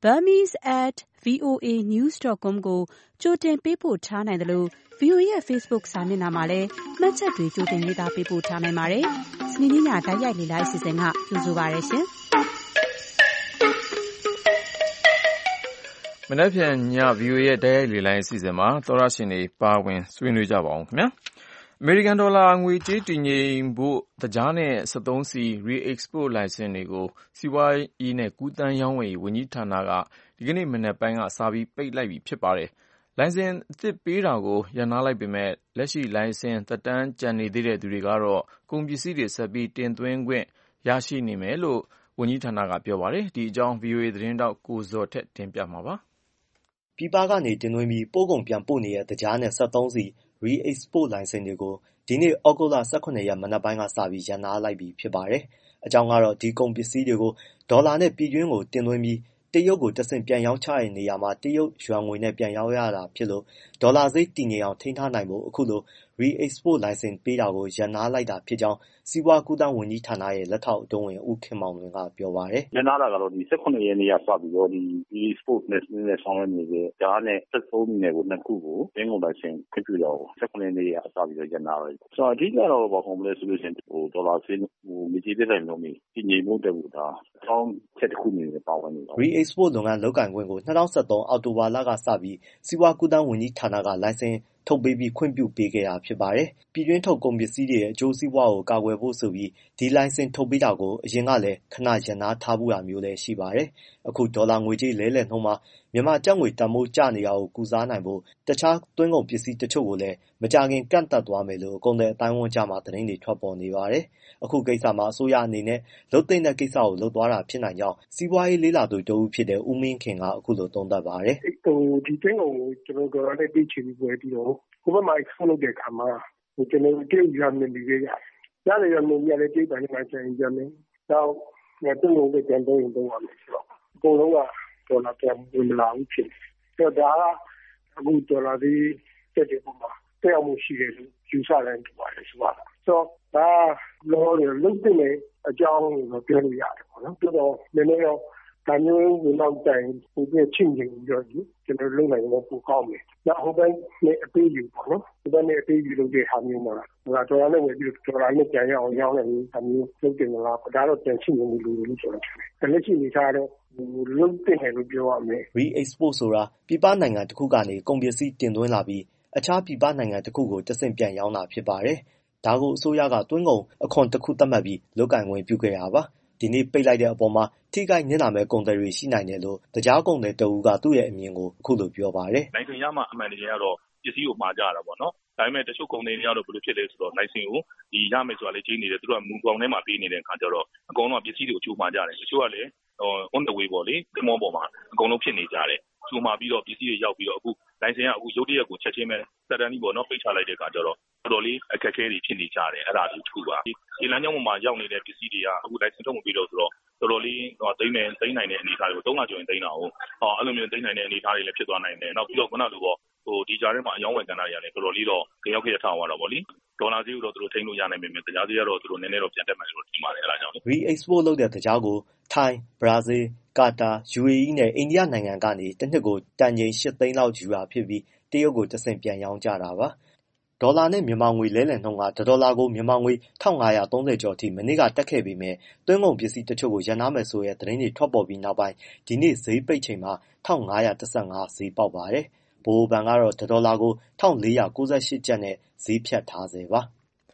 burmese@voanews.com ကိုကြိုတင်ပေးပို့ထားနိုင်တယ်လို့ VOA ရဲ့ Facebook စာမျက်နှာမှာလည်းမှတ်ချက်တွေကြိုတင်ရေးသားပေးပို့ထားနိုင်ပါတယ်။စနေနေ့ညတိုက်ရိုက်လေ့လာအစီအစဉ်ကကြိုဆိုပါရရှင်။မနက်ဖြန်ည VOA ရဲ့တိုက်ရိုက်လေ့လာအစီအစဉ်မှာသောတရှင်တွေပါဝင်ဆွေးနွေးကြပါအောင်ခင်ဗျာ။အမေရိကန်ဒေါ်လာငွေကြေးတည်ငြိမ်ဖို့သကြားနဲ့စက်သုံးဆီ re-export လိုင်စင်တွေကိုစီးပွားရေးနဲ့ကူးသန်းရောင်းဝယ်ရေးဝန်ကြီးဌာနကဒီကနေ့မနက်ပိုင်းကစပြီးပိတ်လိုက်ပြီဖြစ်ပါတယ်။လိုင်စင်အသစ်ပေးတာကိုရပ်နားလိုက်ပေမဲ့လက်ရှိလိုင်စင်သက်တမ်းကျန်နေသေးတဲ့သူတွေကတော့ကုန်ပစ္စည်းတွေဆက်ပြီးတင်သွင်းခွင့်ရရှိနေမယ်လို့ဝန်ကြီးဌာနကပြောပါတယ်။ဒီအကြောင်း VOA သတင်းထောက်ကိုဇော်ထက်တင်ပြမှာပါ။ပြည်ပကနေတင်သွင်းပြီးပို့ကုန်ပြန်ပို့နေတဲ့သကြားနဲ့စက်သုံးဆီ re-export လိုင်စင်တွေကိုဒီနေ့ဩဂုတ်လ18ရက်မနက်ပိုင်းကစပြီးရပ်နားလိုက်ပြီဖြစ်ပါတယ်။အကြောင်းကတော့ဒီကုန်ပစ္စည်းတွေကိုဒေါ်လာနဲ့ပြည်တွင်းကိုတင်သွင်းပြီးတရုတ်ကိုတဆင့်ပြန်ရောင်းချတဲ့နေရာမှာတရုတ်ယွမ်ငွေနဲ့ပြန်ရောင်းရတာဖြစ်လို့ဒေါ်လာဈေးတည်ငြိမ်အောင်ထိန်းထားနိုင်ဖို့အခုလို re-export လိုင်စင်ပေးတာကိုရပ်နားလိုက်တာဖြစ်ကြောင်းစီးပွားကူးသန်းဝန်ကြီးဌာနရဲ့လက်ထောက်အတွင်းဝန်ဦးခင်မောင်လွင်ကပြောပါတယ်။ရပ်နားတာကတော့ဒီ18ရက်နေ့ကစပြီးတော့ဒီ re-export နဲ့ဆောင်ရွက်နေတဲ့ဓာတ်နဲ့စက်သုံးဆီနယ်ကိုနှစ်ခုကိုရင်းကုန်လိုင်စင်ခွင့်ပြုတော့18ရက်နေ့ကစပြီးတော့ရပ်နားလိုက်။ဆိုတော့အဓိကတော့ဘာကုန်မလဲဆိုလို့ရှိရင်ဒေါ်လာဈေးမြေကြီးတဲ့လုံးကြီးတည်ငြိမ်မှုတက်ဖို့ဒါအကြောင်းချက်တစ်ခုနေပါဝင်နေတော့ re-export လုပ်ငန်းလုပ်ကိုင်ခွင့်ကို2013အောက်တိုဘာလကစပြီးစီးပွားကူးသန်းဝန်ကြီးဌာနကလိုင်စင်ထုတ်ပေးပြီးခွင့်ပြုပေးခဲ့တာဖြစ်ပါတယ်။ပြည်တွင်းထုတ်ကုန်ပစ္စည်းတွေရဲ့အကျိုးစီးပွားကိုကာကွယ်ဖို့ဆိုပြီးဒီလိုင်စင်ထုတ်ပေးတာကိုအရင်ကလည်းခဏရပ်နားထားဘူးတာမျိုးလည်းရှိပါတယ်။အခုဒေါ်လာငွေကြေးလဲလှယ်နှုန်းမှာမြန်မာကျပ်ငွေတန်ဖိုးကျနေတာကိုကုစားနိုင်ဖို့တခြားသွင်းကုန်ပစ္စည်းတချို့ကိုလည်းမကြာခင်ကန့်သတ်သွားမယ်လို့ကုန်သည်အတိုင်းအဝန်ကြားမှာသတင်းတွေထွက်ပေါ်နေပါတယ်။အခုကိစ္စမှာအစိုးရအနေနဲ့လုပ်သင့်တဲ့ကိစ္စကိုလုပ်သွားတာဖြစ်နိုင်ကြောင်းစီးပွားရေးလေ့လာသူတဦးဖြစ်တဲ့ဦးမင်းခင်ကအခုလိုသုံးသပ်ပါတယ်။ဒီသွင်းကုန်ကိုကျွန်တော်ဒေါ်လာနဲ့ပေးချေပြီးပွဲပြီးတော့ဟိုဘက်မှာ export လုပ်တဲ့အခါမှာကျွန်တော်တရုတ်ယွမ်နဲ့ပြီးခဲ့ရတယ်။ရတယ်ယွမ်နဲ့ပြီးရတဲ့တရုတ်ပိုင်းမှာဆိုင်ကြမယ်။နောက်သွင်းကုန်တွေပြန်သုံးရင်သုံးရမယ်ဆိုတော့အကုန်လုံးကဒေါ်လာပြန်ဝင်မလာဘူးဖြစ်နေတယ်။ဒါကအခုဒေါ်လာသေးတက်တဲ့ပုံမှာတက်အောင်မှုရှိတယ်လို့ယူဆတယ်တူပါတယ်ဆိုတော့ဒါလောလောလုံးတင်တဲ့အကြောင်းကိုပြောလို့ရတယ်ပေါ့နော်။ပြီးတော့နည်းနည်းတော့ဒါမျိုးဝင်တော့တိုင်ပုံပြချင်းချင်းပြီးတော့ကျွန်တော်လုံနိုင်တော့ပိုကောင်းတယ်။နောက်ဟိုဘက်နဲ့အပေးယူပေါ့နော်။ဟိုဘက်နဲ့အပေးယူလုပ်တဲ့ဟာမျိုးမှာဒါဒေါ်လာနဲ့ဝယ်ပြီးဒေါ်လာနဲ့ပြန်ရအောင်ရောင်းတယ်ဒါမျိုးလုပ်တင်မလားဒါတော့ပြန်ချင်းချင်းလူလူလို့ဆိုတော့လက်ရှိနေထားတော့လုံးတင်တယ်လို့ပြောရမယ်။ re-export ဆိုတာပြည်ပနိုင်ငံတစ်ခုကနေကုန်ပစ္စည်းတင်သွင်းလာပြီးအခြားပြည်ပနိုင်ငံတစ်ခုကိုတဆင့်ပြန်ရောင်းတာဖြစ်ပါတယ်။ဒါကိုအစိုးရကသွင်းကုန်အခွန်တစ်ခုသတ်မှတ်ပြီးလုပ်ကိုင်ခွင့်ပြုခဲ့တာပါ။ဒီနေ့ပိတ်လိုက်တဲ့အပေါ်မှာထိခိုက်နစ်နာမဲ့ကုန်သည်တွေရှိနိုင်တယ်လို့တခြားကုန်သည်တဦးကသူ့ရဲ့အမြင်ကိုအခုလိုပြောပါတယ်။လိုင်စင်ရမှအမှန်တကယ်ကတော့ပစ္စည်းကိုမှာကြတာပေါ့နော်။ဒါပေမဲ့တချို့ကုန်သည်တွေကတော့ဘယ်လိုဖြစ်လဲဆိုတော့လိုင်စင်ကိုဒီရမယ်ဆိုတာလေကြီးနေတယ်သူတို့ကမူပေါင်းထဲမှာပေးနေတဲ့အခါကျတော့အကုန်လုံးပစ္စည်းတွေကိုအချိုးမှာကြတယ်။တချို့ကလည်းon the way ပေါ့လေဒီမောပေါ်မှာအကုန်လုံးဖြစ်နေကြတယ်။ကျိုးမှာပြီးတော့ပစ္စည်းတွေရောက်ပြီးတော့အခုလိုင်စင်ကအခုရုတ်တရက်ကိုချက်ချင်းပဲစက်တန်းကြီးပေါ့နော်ပိတ်ချလိုက်တဲ့အခါကျတော့တော်တော်လေးအခက်အခဲတွေဖြစ်နေကြတယ်အဲ့ဒါဒီတစ်ခုပါဒီလမ်းကြောင်းပေါ်မှာရောက်နေတဲ့ပစ္စည်းတွေကအခုလိုင်စင်ထုတ်မပြီးတော့ဆိုတော့တော်တော်လေးသိမ်းနိုင်တဲ့အနေအထားတွေကို3လကျော်ရင်သိမ်းတာဟုတ်အဲ့လိုမျိုးသိမ်းနိုင်တဲ့အနေအထားတွေလည်းဖြစ်သွားနိုင်တယ်နောက်ပြီးတော့ခုနလိုပေါ့ဒီကြားထဲမှာအယောင်းဝယ်ကဏ္ဍတွေကလည်းတော်တော်လေးတော့ကြောက်ခဲ့ထားသွားတော့ဗောလေဒေါ်လာဈေးကိုတော့သူတို့ထိန်းလို့ရနိုင်မယ်တရားဈေးကတော့သူတို့နည်းနည်းတော့ပြန်တက်မယ်လို့ထင်ပါတယ်အဲ့ဒါကြောင့် re-export လုပ်တဲ့တရားကိုထိုင်း၊ဘရာဇီး၊ကာတာ UAE နဲ့အိန္ဒိယနိုင်ငံကနေတစ်နှစ်ကိုတန်ချိန်8သိန်းလောက်ယူတာဖြစ်ပြီးတရုတ်ကိုတဆင့်ပြန်ရောင်းကြတာပါ။ဒေါ်လာနဲ့မြန်မာငွေလဲလှယ်နှုန်းက1ဒေါ်လာကိုမြန်မာငွေ1530ကျော်အထိမနေ့ကတက်ခဲ့ပေမဲ့သွင်းကုန်ပစ္စည်းတချို့ကိုရပ်နားမယ်ဆိုတဲ့သတင်းတွေထွက်ပေါ်ပြီးနောက်ပိုင်းဒီနေ့ဈေးပိတ်ချိန်မှာ1515ဈေးပေါက်ပါတယ်။ဗဟိုဘဏ်ကတော့1ဒေါ်လာကို1498ကျပ်နဲ့ဈေးဖြတ်ထားဆဲပါ။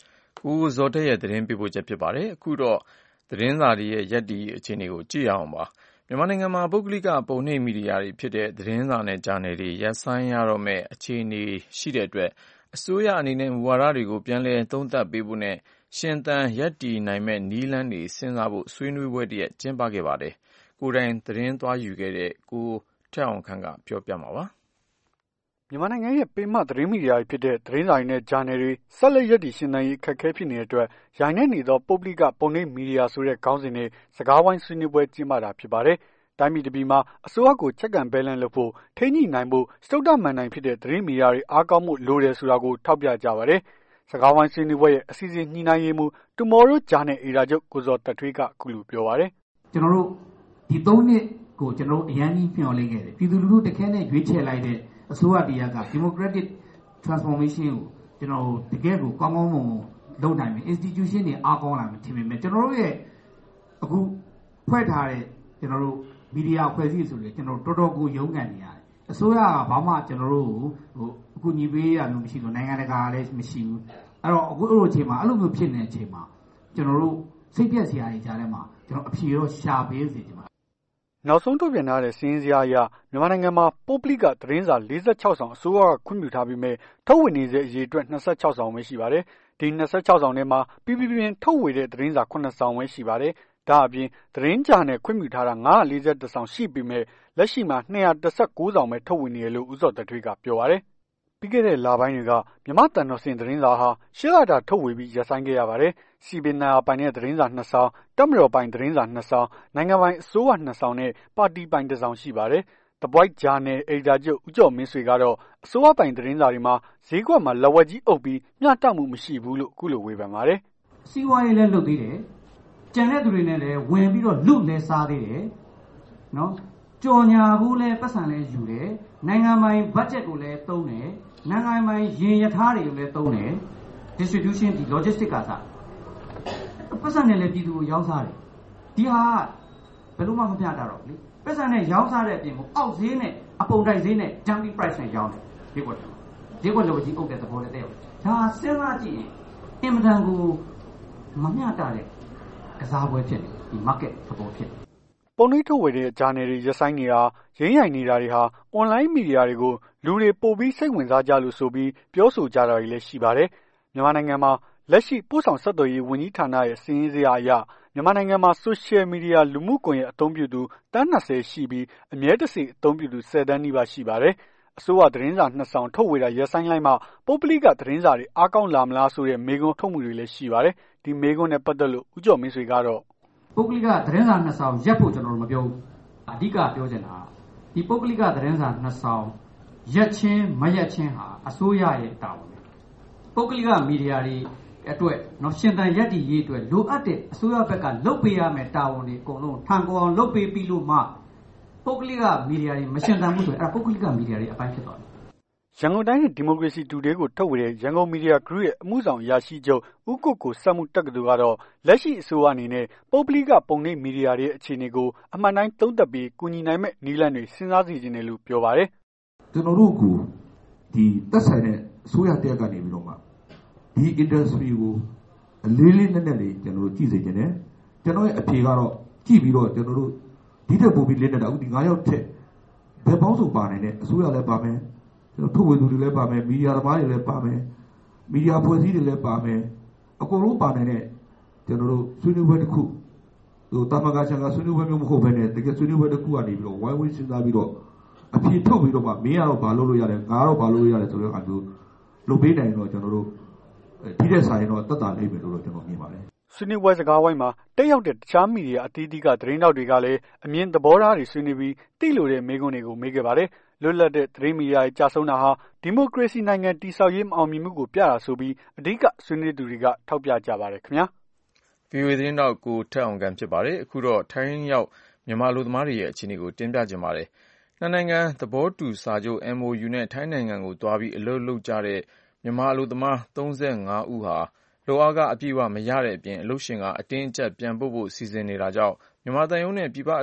ကိုဇော်ထက်ရဲ့သတင်းပေးပို့ချက်ဖြစ်ပါတယ်။အခုတော့သတင်းစာတွေရဲ့ရပ်တည်ရေးအခြေအနေကိုကြည့်ရအောင်ပါ။မြန်မာနိုင်ငံမှာပုဂ္ဂလိကပုံနှိပ်မီဒီယာတွေဖြစ်တဲ့သတင်းစာနဲ့ဂျာနယ်တွေရပ်ဆိုင်းရတော့မယ့်အခြေအနေရှိတဲ့အတွက်အစိုးရအနေနဲ့မူဝါဒတွေကိုပြန်လည်သုံးသပ်ပေးဖို့နဲ့ရှင်သန်ရပ်တည်နိုင်မယ့်နည်းလမ်းတွေစဉ်းစားဖို့ဆွေးနွေးပွဲတစ်ရပ်ကျင်းပခဲ့ပါတယ်။ကိုယ်တိုင်သတင်းသွားယူခဲ့တဲ့ကိုထက်အောင်ခန့်ကပြောပြမှာပါ။မြန်မာနိုင်ငံရဲ့ပင်မသတင်းမီဒီယာတွေဖြစ်တဲ့သတင်းစာတွေနဲ့ဂျာနယ်တွေဆက်လက်ရပ်တည်ရှင်သန်ရေးအခက်အခဲဖြစ်နေတဲ့အတွက်ရိုင်းနှက်နေသောပုဂ္ဂလိကပုံနှိပ်မီဒီယာဆိုတဲ့ခေါင်းစဉ်နဲ့စကားဝိုင်းဆွေးနွေးပွဲကျင်းပတာဖြစ်ပါတယ်။တိုင်းပြည်တစ်ပြည်မှာအစိုးရကိုချက်ကန်ဘဲလန့်လုပ်ဖို့ထိန်းညှိနိုင်ဖို့စတုတ္ထမန်နိုင်ဖြစ်တဲ့သတင်းမီဒီယာတွေအားကောင်းမှုလိုတယ်ဆိုတာကိုထောက်ပြကြပါတယ်။စကားဝိုင်းဆွေးနွေးပွဲရဲ့အစီအစဉ်ညှိနှိုင်းရေးမှူး Tomorrow ဂျာနယ်အေဒါချုပ်ကိုဇော်တက်ထွေးကအခုလိုပြောပါတယ်။ကျွန်တော်တို့ဒီ3နှစ်ကိုကျွန်တော်တို့အရန်ကြီးမျှော်လင့်ခဲ့တယ်။ပြည်သူလူထုတခဲနဲ့ရွေးချယ်လိုက်တဲ့အစိုးရတရားက democratic transformation ကိုကျွန်တော်တကယ်ကိုကောင်းကောင်းမွန်မွန်လုပ်နိုင်မယ် institution တွေအားကောင်းလာမယ်ထင်ပေမဲ့ကျွန်တော်တို့ရဲ့အခုဖွဲ့ထားတဲ့ကျွန်တော်တို့မီဒီယာဖွဲ့စည်းဆိုလေကျွန်တော်တို့တော်တော်ကိုရုန်းကန်နေရတယ်အစိုးရကဘာမှကျွန်တော်တို့အခုညီပေးရလို့မရှိလို့နိုင်ငံတကာလည်းမရှိဘူးအဲ့တော့အခုအဲ့လိုအချိန်မှာအဲ့လိုမျိုးဖြစ်နေတဲ့အချိန်မှာကျွန်တော်တို့စိတ်ပြက်စရာတွေကြားထဲမှာကျွန်တော်အဖြေတော့ရှာပေးစေချင်ပါနောက်ဆုံးထုတ်ပြန်ထားတဲ့စီးရင်စရာအရမြန်မာနိုင်ငံမှာပုဂ္ဂလိကသတင်းစာ46ဆောင်အစိုးရကခွင့်ပြုထားပြီးမြဲထုတ်ဝေနေစေအရေးအတွက်26ဆောင်ပဲရှိပါတယ်။ဒီ26ဆောင်ထဲမှာပြည်ထုတ်ဝေတဲ့သတင်းစာ9ဆောင်ပဲရှိပါတယ်။ဒါအပြင်သတင်းဂျာနယ်ခွင့်ပြုထားတာ941ဆောင်ရှိပြီးမြဲလက်ရှိမှာ219ဆောင်ပဲထုတ်ဝေနေတယ်လို့ဦးစောတက်ထွေးကပြောပါတယ်။ပြီးခဲ့တဲ့လပိုင်းတွေကမြန်မာတန်တော်စင်သတင်းစာဟာရှစ်လတာထုတ်ဝေပြီးရပ်ဆိုင်းခဲ့ရပါတယ်။စီပင်နာပိုင်တဲ့သတင်းစာ2ဆောင်တပ်မတော်ပိုင်သတင်းစာ2ဆောင်နိုင်ငံပိုင်အစိုးရ2ဆောင်နဲ့ပါတီပိုင်1ဆောင်ရှိပါတယ်။ The Voice ဂျာနယ်အေဒါချုပ်ဦးကျော်မင်းဆွေကတော့အစိုးရပိုင်သတင်းစာတွေမှာဈေးကွက်မှာလက်ဝက်ကြီးအုပ်ပြီးမျှတမှုမရှိဘူးလို့အခုလိုဝေဖန်ပါတယ်။စီးပွားရေးလည်းလုပ်သေးတယ်။ကြံတဲ့သူတွေနဲ့လည်းဝင်ပြီးတော့လူလည်းစားသေးတယ်။နော်ကြော်ညာဘူးလည်းပတ်စံလည်းယူတယ်။နိုင်ငံပိုင်ဘတ်ဂျက်ကိုလည်းသုံးတယ်။နိုင်ငံပိုင်ရင်ရထားတွေကိုလည်းသုံးတယ်။ distribution ဒီ logistic ကစားပတ်စံနဲ့လည်းပြည်သူကိုရောင်းစားတယ်။ဒီဟာဘယ်လိုမှမပြတာတော့လေ။ပတ်စံနဲ့ရောင်းစားတဲ့အပြင်ကိုအောက်ဈေးနဲ့အပုံတိုက်ဈေးနဲ့ dumping price နဲ့ရောင်းတယ်ဈေးကွက်လိုကြီးအုပ်တဲ့သဘောတည်းတဲ့။ဒါစဉ်းစားကြည့်ရင်အင်မတန်ကိုမမျှတတဲ့ကစားပွဲဖြစ်နေဒီ market သဘောဖြစ်နေပုံနှိပ်ထုတ်ဝေတဲ့ဂျာနယ်တွေရပ်ဆိုင်းနေတာရင်းရိုင်နေတာတွေဟာ online မီဒီယာတွေကိုလူတွေပို့ပြီးစိတ်ဝင်စားကြလို့ဆိုပြီးပြောဆိုကြတာတွေလည်းရှိပါတယ်။မြန်မာနိုင်ငံမှာလက်ရှိပို့ဆောင်ဆက်သွယ်ရေးဝန်ကြီးဌာနရဲ့စီးရင်စရာအရမြန်မာနိုင်ငံမှာ social media လူမှုကွန်ရက်အသုံးပြုသူတန်း20ရှိပြီးအမြဲတစေအသုံးပြုသူ10တန်းနီးပါးရှိပါတယ်။အစိုးရသတင်းစာ2ဆောင်ထုတ်ဝေတာရပ်ဆိုင်းလိုက်မှပုဂ္ဂလိကသတင်းစာတွေအားကောင်းလာမလားဆိုတဲ့မေးခွန်းထုတ်မှုတွေလည်းရှိပါတယ်။ဒီမေးခွန်းနဲ့ပတ်သက်လို့ဦးကျော်မင်းဆွေကတော့ပုဂ္ဂလိကသတင်းစာ2ဆောင်ရပ်ဖို့ကျွန်တော်တို့မပြောဘူး။အဓိကပြောချင်တာဒီပုဂ္ဂလိကသတင်းစာ2ဆောင်ရပ်ချင်းမရပ်ချင်းဟာအစိုးရရဲ့တာဝန်ပဲ။ပုဂ္ဂလိကမီဒီယာတွေအတွက်နော်ရှင်သန်ရပ်တည်ရေးအတွက်လိုအပ်တဲ့အစိုးရဘက်ကလုပ်ပေးရမယ့်တာဝန်တွေအကုန်လုံးထံကောအောင်လုပ်ပေးပြီးလို့မှပုဂ္ဂလိကမီဒီယာတွေမရှင်သန်ဘူးဆိုရင်အဲ့ဒါပုဂ္ဂလိကမီဒီယာတွေအပိုင်းဖြစ်သွားတယ်ရန်ကုန်တိုင်းရဲ့ဒီမိုကရေစီတူဒေးကိုထုတ်ဝေတဲ့ရန်ကုန်မီဒီယာဂရုရဲ့အမှုဆောင်အရာရှိချုပ်ဦးကိုကိုစက်မှုတက္ကသိုလ်ကတော့လက်ရှိအစိုးရအနေနဲ့ပုဂ္ဂလိကပုံနှိပ်မီဒီယာတွေရဲ့အခြေအနေကိုအမှန်တိုင်းသုံးသပ်ပြီးကူညီနိုင်မဲ့နည်းလမ်းတွေစဉ်းစားစီခြင်းတယ်လို့ပြောပါတယ်ကျွန်တော်တို့ကဒီသက်ဆိုင်တဲ့အစိုးရတက်ကနေပြီးတော့မှဒီ industry ကိုအလေးလေးနက်နက်လေးကျွန်တော်တို့ကြည့်စေချင်တယ်ကျွန်တော်ရဲ့အဖြေကတော့ကြည့်ပြီးတော့ကျွန်တော်တို့ဒီတက်ပို့ပြီးလေးနေတာအခုဒီ9ယောက်ထက်ဘယ်ပေါင်းစုံပါနေတဲ့အစိုးရလည်းပါမယ်ကျွန်တော်ထုတ်ဝေသူတွေလည်းပါမယ်မီဒီယာသမားတွေလည်းပါမယ်မီဒီယာဖွဲ့စည်းတွေလည်းပါမယ်အကုန်လုံးပါနေတဲ့ကျွန်တော်တို့ဆွေးနွေးပွဲတစ်ခုဟိုတာမဂါချန်ကဆွေးနွေးပွဲမျိုးမဟုတ်ဘဲနဲ့တကယ်ဆွေးနွေးပွဲတစ်ခုကနေပြီးတော့ဝိုင်းဝန်းစဉ်းစားပြီးတော့အဖြေထုတ်ပြီးတော့မှမင်းကတော့ဘာလုပ်လို့ရတယ်ငါတော့ဘာလုပ်လို့ရတယ်ဆိုတဲ့အခါမျိုးလုပ်ပေးနိုင်တော့ကျွန်တော်တို့ဒီတဲ့ဆိုင်တော့တက်တာလိမ့်မယ်လို့တော့ကျွန်တော်မြင်ပါတယ်ဆွေးနွေးပွဲစကားဝိုင်းမှာတက်ရောက်တဲ့တခြားမီဒီယာအသီးသီးကသတင်းတောက်တွေကလည်းအမြင်သဘောထားတွေဆွေးနွေးပြီးတိလိုတဲ့မေးခွန်းတွေကိုမေးခဲ့ပါတယ်လွတ်လပ်တဲ့သတင်းမီဒီယာတွေကြာဆုံးတာဟာဒီမိုကရေစီနိုင်ငံတည်ဆောက်ရေးမအောင်မြင်မှုကိုပြတာဆိုပြီးအဓိကဆွေးနွေးသူတွေကထောက်ပြကြပါတယ်ခင်ဗျာ VOA သတင်းတောက်ကိုထက်အောင်ကန်ဖြစ်ပါတယ်အခုတော့ထိုင်းရောက်မြန်မာလူသမားတွေရဲ့အခြေအနေကိုတင်ပြကြပါမယ်နှစ်နိုင်ငံသဘောတူစာချုပ် MOU နဲ့ထိုင်းနိုင်ငံကိုတွားပြီးအလုပ်လုပ်ကြတဲ့မြန်မာလူသမား35ဦးဟာလိုအားကအပြည့်အဝမရတဲ့အပြင်အလုပ်ရှင်ကအတင်းအကျပ်ပြန်ပို့ဖို့စီစဉ်နေတာကြောင့်မြန်မာတန်ယုံနဲ့ပြည်ပအလုပ်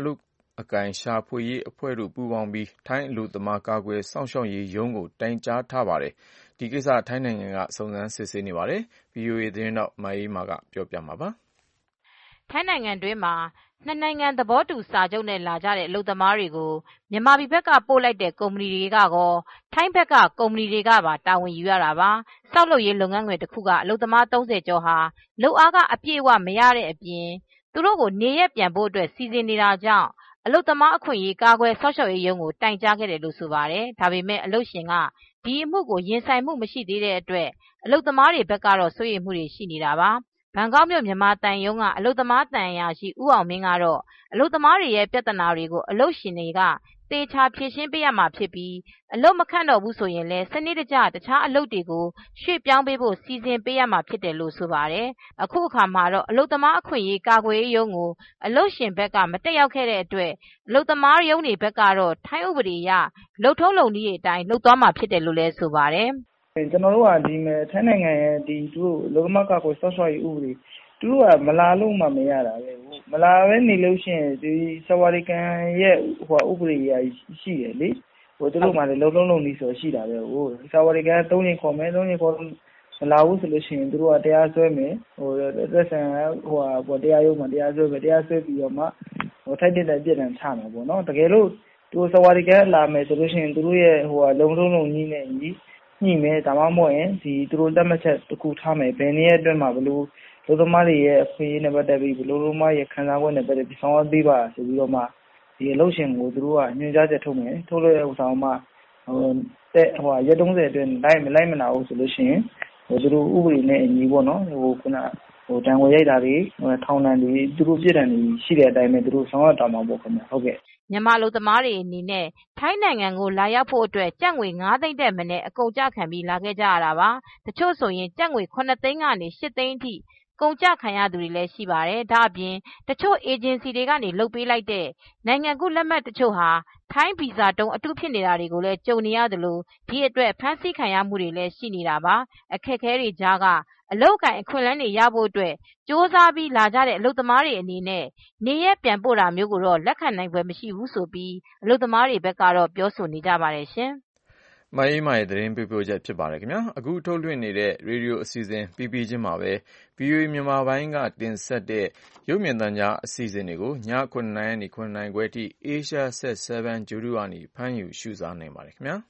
အကိုင်ရှာဖွေရေးအဖွဲ့တို့ပူးပေါင်းပြီးထိုင်းအလုပ်သမားကာကွယ်စောင့်ရှောက်ရေးရုံးကိုတိုင်ကြားထားပါတယ်။ဒီကိစ္စထိုင်းနိုင်ငံကစုံစမ်းစစ်ဆေးနေပါတယ်။ VOA သတင်းထောက်မအေးမာကပြောပြမှာပါ။ထိုင်းနိုင်ငံတွင်းမှာနှစ်နိုင်ငံသဘောတူစာချုပ်နဲ့လာကြတဲ့အလုပ်သမားတွေကိုမြန်မာပြည်ဘက်ကပို့လိုက်တဲ့ကုမ္ပဏီတွေကကောထိုင်းဘက်ကကုမ္ပဏီတွေကပါတာဝန်ယူရတာပါ။ဆောက်လုပ်ရေးလုပ်ငန်းခွင်တစ်ခုကအလုပ်သမား30ကျော်ဟာလုပ်အားကအပြည့်အဝမရတဲ့အပြင်သူတို့ကိုနေရက်ပြန်ဖို့အတွက်စီစဉ်နေတာကြောင့်အလုပ်သမားအခွင့်အရေးကာကွယ်စောင့်ရှောက်ရေးရုံးကိုတိုင်ကြားခဲ့တယ်လို့ဆိုပါတယ်။ဒါပေမဲ့အလုပ်ရှင်ကဒီအမှုကိုရင်ဆိုင်မှုမရှိသေးတဲ့အတွက်အလုပ်သမားတွေဘက်ကတော့စိုးရိမ်မှုတွေရှိနေတာပါ။ဘန်ကောက်မြို့မြန်မာတန်ယုံကအလုပ်သမားတန်အရာရှိဦးအောင်မင်းကတော့အလုပ်သမားတွေရဲ့ပြဿနာတွေကိုအလုပ်ရှင်တွေကသေချာဖြေရှင်းပေးရမှာဖြစ်ပြီးအလုပ်မခန့်တော့ဘူးဆိုရင်လည်းစနစ်တကျတခြားအလုပ်တွေကိုရွှေ့ပြောင်းပေးဖို့စီစဉ်ပေးရမှာဖြစ်တယ်လို့ဆိုပါတယ်။အခုအခါမှာတော့အလုပ်သမားအခွင့်အရေးကာကွယ်ရေးရုံးကိုအလုပ်ရှင်ဘက်ကမတက်ရောက်ခဲ့တဲ့အတွက်အလုပ်သမားရုံးတွေဘက်ကတော့ထိုင်းဥပဒေအရလုပ်ထုံးလုပ်နည်းအတိုင်းလုပ်သွားမှာဖြစ်တယ်လို့လည်းဆိုပါတယ်။ကျွန်တော်တို့ကဒီထိုင်းနိုင်ငံရဲ့ဒီသူတို့အလုပ်သမားကာကွယ်စောင့်ရှောက်ရေးဥပဒေသူတို့ကမလာလို့မှမရတာပဲမလာပဲနေလို့ရှိရင်ဒီဆဝရီကန်ရဲ့ဥပဒေအရရှိတယ်လေသူတို့မှလည်းလုံလုံနေဆိုရှိတာပဲဆဝရီကန်3ချိန်ခေါ်မယ်3ချိန်ခေါ်မလာဘူးဆိုလို့ရှိရင်သူတို့ကတရားစွဲမယ်သက်ဆိုင်တရားရုံးမှာတရားစွဲပြီးတော့မှထိုက်တဲ့ပြစ်ဒဏ်ချမှာပေါ့နော်တကယ်လို့သူဆဝရီကန်လာမယ်ဆိုလို့ရှိရင်သူတို့ရဲ့လုံလုံကြီးနဲ့ညှိမယ်ဒါမှမဟုတ်ရင်ဒီသူတို့လက်မှတ်ချက်တစ်ခုထားမယ်ဘယ်နည်းအတွင်းမှာဘလို့လူသမားတွေရဲ့အခွင့်အရေးနဲ့ပတ်သက်ပြီးလူသမားရဲ့ခံစား권နဲ့ပတ်သက်ပြီးဆောင်ရွက်ပေးပါဆိုပြီးတော့မှဒီအလုပ်ရှင်ကိုသူတို့ကညွှန်ကြားချက်ထုတ်မယ်ထုတ်လို့ရတဲ့ဥစ္စာမှရက်30အတွင်းလိုက်မနာဘူးဆိုလို့ရှိရင်သူတို့ဥပဒေနဲ့အညီပေါ့နော်ခုနတန်ခွေရိုက်တာတွေထောင်ဒဏ်တွေသူတို့ပြစ်ဒဏ်တွေရှိတဲ့အတိုင်းပဲသူတို့ဆောင်ရွက်တာမှာပေါ့ခင်ဗျဟုတ်ကဲ့မြန်မာလူသမားတွေအနေနဲ့ထိုင်းနိုင်ငံကိုလာရောက်ဖို့အတွက်ကျပ်ငွေ9သိန်းတက်မနဲ့အကုန်ကြခံပြီးလာခဲ့ကြရတာပါတချို့ဆိုရင်ကျပ်ငွေ9သိန်းကနေ10သိန်းအထိကုန်ကြခံရသူတွေလည်းရှိပါတယ်ဒါအပြင်တချို့အေဂျင်စီတွေကနေလုပ်ပေးလိုက်တဲ့နိုင်ငံကူးလက်မှတ်တချို့ဟာထိုင်းဗီဇာတုံးအတုဖြစ်နေတာတွေကိုလည်းကြုံနေရတယ်လို့ဒီအတွက်ဖမ်းဆီးခံရမှုတွေလည်းရှိနေတာပါအခက်အခဲတွေကြားကအလုပ်ကိုင်အခွင့်အလမ်းတွေရဖို့အတွက်စ조사ပြီးလာကြတဲ့အလုပ်သမားတွေအနေနဲ့နေရက်ပြန်ပို့တာမျိုးကိုတော့လက်ခံနိုင်ဖွယ်မရှိဘူးဆိုပြီးအလုပ်သမားတွေဘက်ကတော့ပြောဆိုနေကြပါတယ်ရှင်မအေးမာရဲ့သတင်းပေးပို့ချက်ဖြစ်ပါတယ်ခင်ဗျာအခုထုတ်လွှင့်နေတဲ့ရေဒီယိုအစီအစဉ်ပြီးပြီးချင်းမှာပဲ VOA မြန်မာပိုင်းကတင်ဆက်တဲ့ရုပ်မြင်သံကြားအစီအစဉ်တွေကိုည9:00နာရီကနေ9:00နာရီခွဲအထိ Asia Set 7 ဂျူဒူကနေဖမ်းယူရှုစားနိုင်ပါတယ်ခင်ဗျာ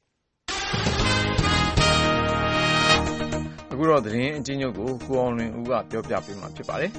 အခုတော့သတင်းအချင်းချုပ်ကိုကိုအောင်လွင်ဦးကပြောပြပေးမှာဖြစ်ပါတယ်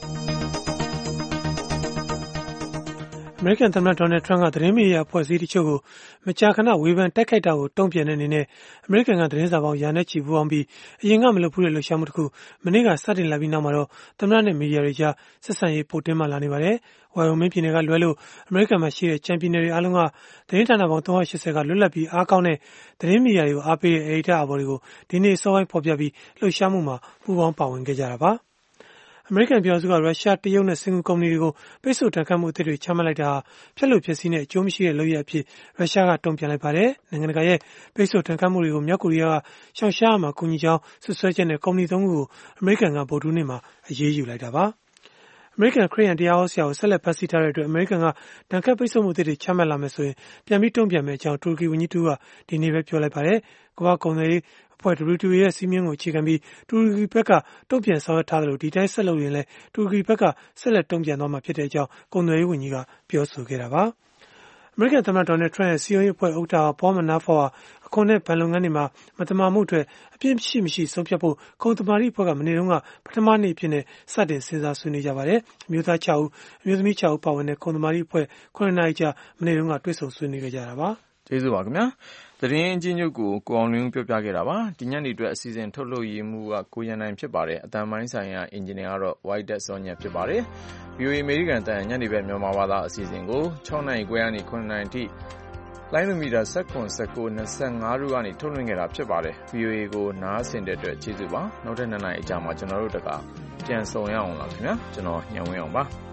အမေရိကန်သမ္မတဒေါ်နယ်ထရန့်ကသတင်းမီဒီယာအဖွဲ့အစည်းတချို့ကိုမကြာခဏဝေဖန်တိုက်ခိုက်တာကိုတုံ့ပြန်တဲ့အနေနဲ့အမေရိကန်ကသတင်းစာပေါင်းရာနဲ့ချီပူးပေါင်းပြီးအရင်ကမလုပ်ဘူးတဲ့လှုပ်ရှားမှုတစ်ခုမနေ့ကစတင်လာပြီးနောက်မှာတော့သမ္မတနဲ့မီဒီယာတွေကြားဆက်ဆံရေးပိုတင်းမာလာနေပါတယ်။ဝိုင်ယိုမင်းပြည်နယ်ကလွဲလို့အမေရိကန်မှာရှိတဲ့ချန်ပီယံတွေအားလုံးကသတင်းဌာနပေါင်း380ကလွတ်လပ်ပြီးအားကောင်းတဲ့သတင်းမီဒီယာတွေကိုအားပေးတဲ့ editor အဘော်တွေကိုဒီနေ့စောပိုင်းဖော်ပြပြီးလှုပ်ရှားမှုမှာပူးပေါင်းပါဝင်ခဲ့ကြတာပါ။အမေရိကန်ပြည်ထောင်စုကရုရှားတရုတ်နဲ့စင်ကာကုမ္ပဏီတွေကိုပိတ်ဆို့တန်ခတ်မှုအသစ်တွေချမှတ်လိုက်တာဖျက်လို့ဖျက်ဆီးနဲ့အကျိုးမရှိတဲ့လုပ်ရပ်အဖြစ်ရုရှားကတုံ့ပြန်လိုက်ပါတယ်။နိုင်ငံတကာရဲ့ပိတ်ဆို့တန်ခတ်မှုတွေကိုမြောက်ကိုရီးယားကရှောင်ရှားမှာကူညီကြောင်းဆွဆွဲချက်နဲ့ကုမ္ပဏီ3ခုကိုအမေရိကန်ကဗုဒ္ဓဟူးနေ့မှာအရေးယူလိုက်တာပါ။အမေရိကန်ခရစ်ယာန်တရားဟောဆရာကိုဆက်လက်ဖမ်းဆီးထားတဲ့အတွက်အမေရိကန်ကတန်ခတ်ပိတ်ဆို့မှုတွေချမှတ်လာမယ်ဆိုရင်ပြန်ပြီးတုံ့ပြန်မယ်အကြောင်းတူရကီဝန်ကြီးတူကဒီနေ့ပဲပြောလိုက်ပါတယ်။ကမ္ဘာ့ကုန်သွယ်ရေးအဖွဲ့ WTO ရဲ့စီးမြင်ကိုအခြေခံပြီးတူရကီဘက်ကတုံ့ပြန်ဆောင်ရွက်ထားတယ်လို့ဒီတိုင်းဆက်လုပ်ရင်လည်းတူရကီဘက်ကဆက်လက်တုံ့ပြန်သွားမှာဖြစ်တဲ့အကြောင်းကုန်သွယ်ရေးဝန်ကြီးကပြောဆိုခဲ့တာပါ။အမေရိကန်သမ္မတဒေါ်နယ်ထရန့်ရဲ့စီယုံရေးအဖွဲ့ဥက္ကဋ္ဌပေါမနာဖော်ဟာအခွန်နဲ့ဗန်လုပ်ငန်းတွေမှာမတမာမှုအတွက်အပြစ်မရှိဆုံးဖြတ်ဖို့ခုံသမာဓိအဖွဲ့ကမနေ့တုန်းကပထမနေ့အဖြစ်နဲ့စတင်စဉ်းစားဆွေးနွေးကြပါတယ်။အမျိုးသား6ဦးအမျိုးသမီး6ဦးပါဝင်တဲ့ခုံသမာဓိအဖွဲ့9နာရီကြာမနေ့တုန်းကတွေ့ဆုံဆွေးနွေးခဲ့ကြတာပါ။ကျေးဇူးပါခင်ဗျာ။သတင်းအချင်းချုပ်ကိုကိုအောင်လင်းပြောပြခဲ့တာပါ။ဒီညနေအတွက်အစီအစဉ်ထုတ်လုပ်ရေးမှုကကိုရန်နိုင်ဖြစ်ပါတယ်။အတန်ပိုင်းဆိုင်ရာအင်ဂျင်နီယာကတော့ White Desk စောညက်ဖြစ်ပါတယ်။ VOA အမေရိကန်တန်ညနေဘက်မြန်မာဘာသာအစီအစဉ်ကို6နာရီခွဲကနေ9နာရီအထိလိုင်းမီတာ19 19 25တို့ကနေထုတ်လွှင့်ခဲ့တာဖြစ်ပါတယ်။ VOA ကိုနားဆင်တဲ့အတွက်ကျေးဇူးပါ။နောက်ထပ်2နာရီအကြာမှာကျွန်တော်တို့တကပြန်ဆောင်ရအောင်လားခင်ဗျာ။ကျွန်တော်ညံဝင်းအောင်ပါ။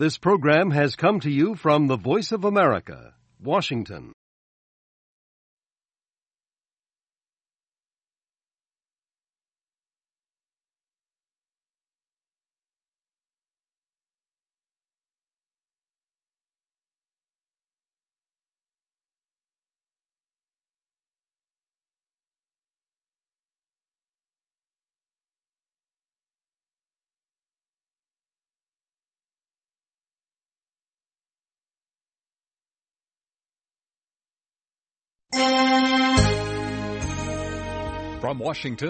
This program has come to you from the Voice of America, Washington. From Washington,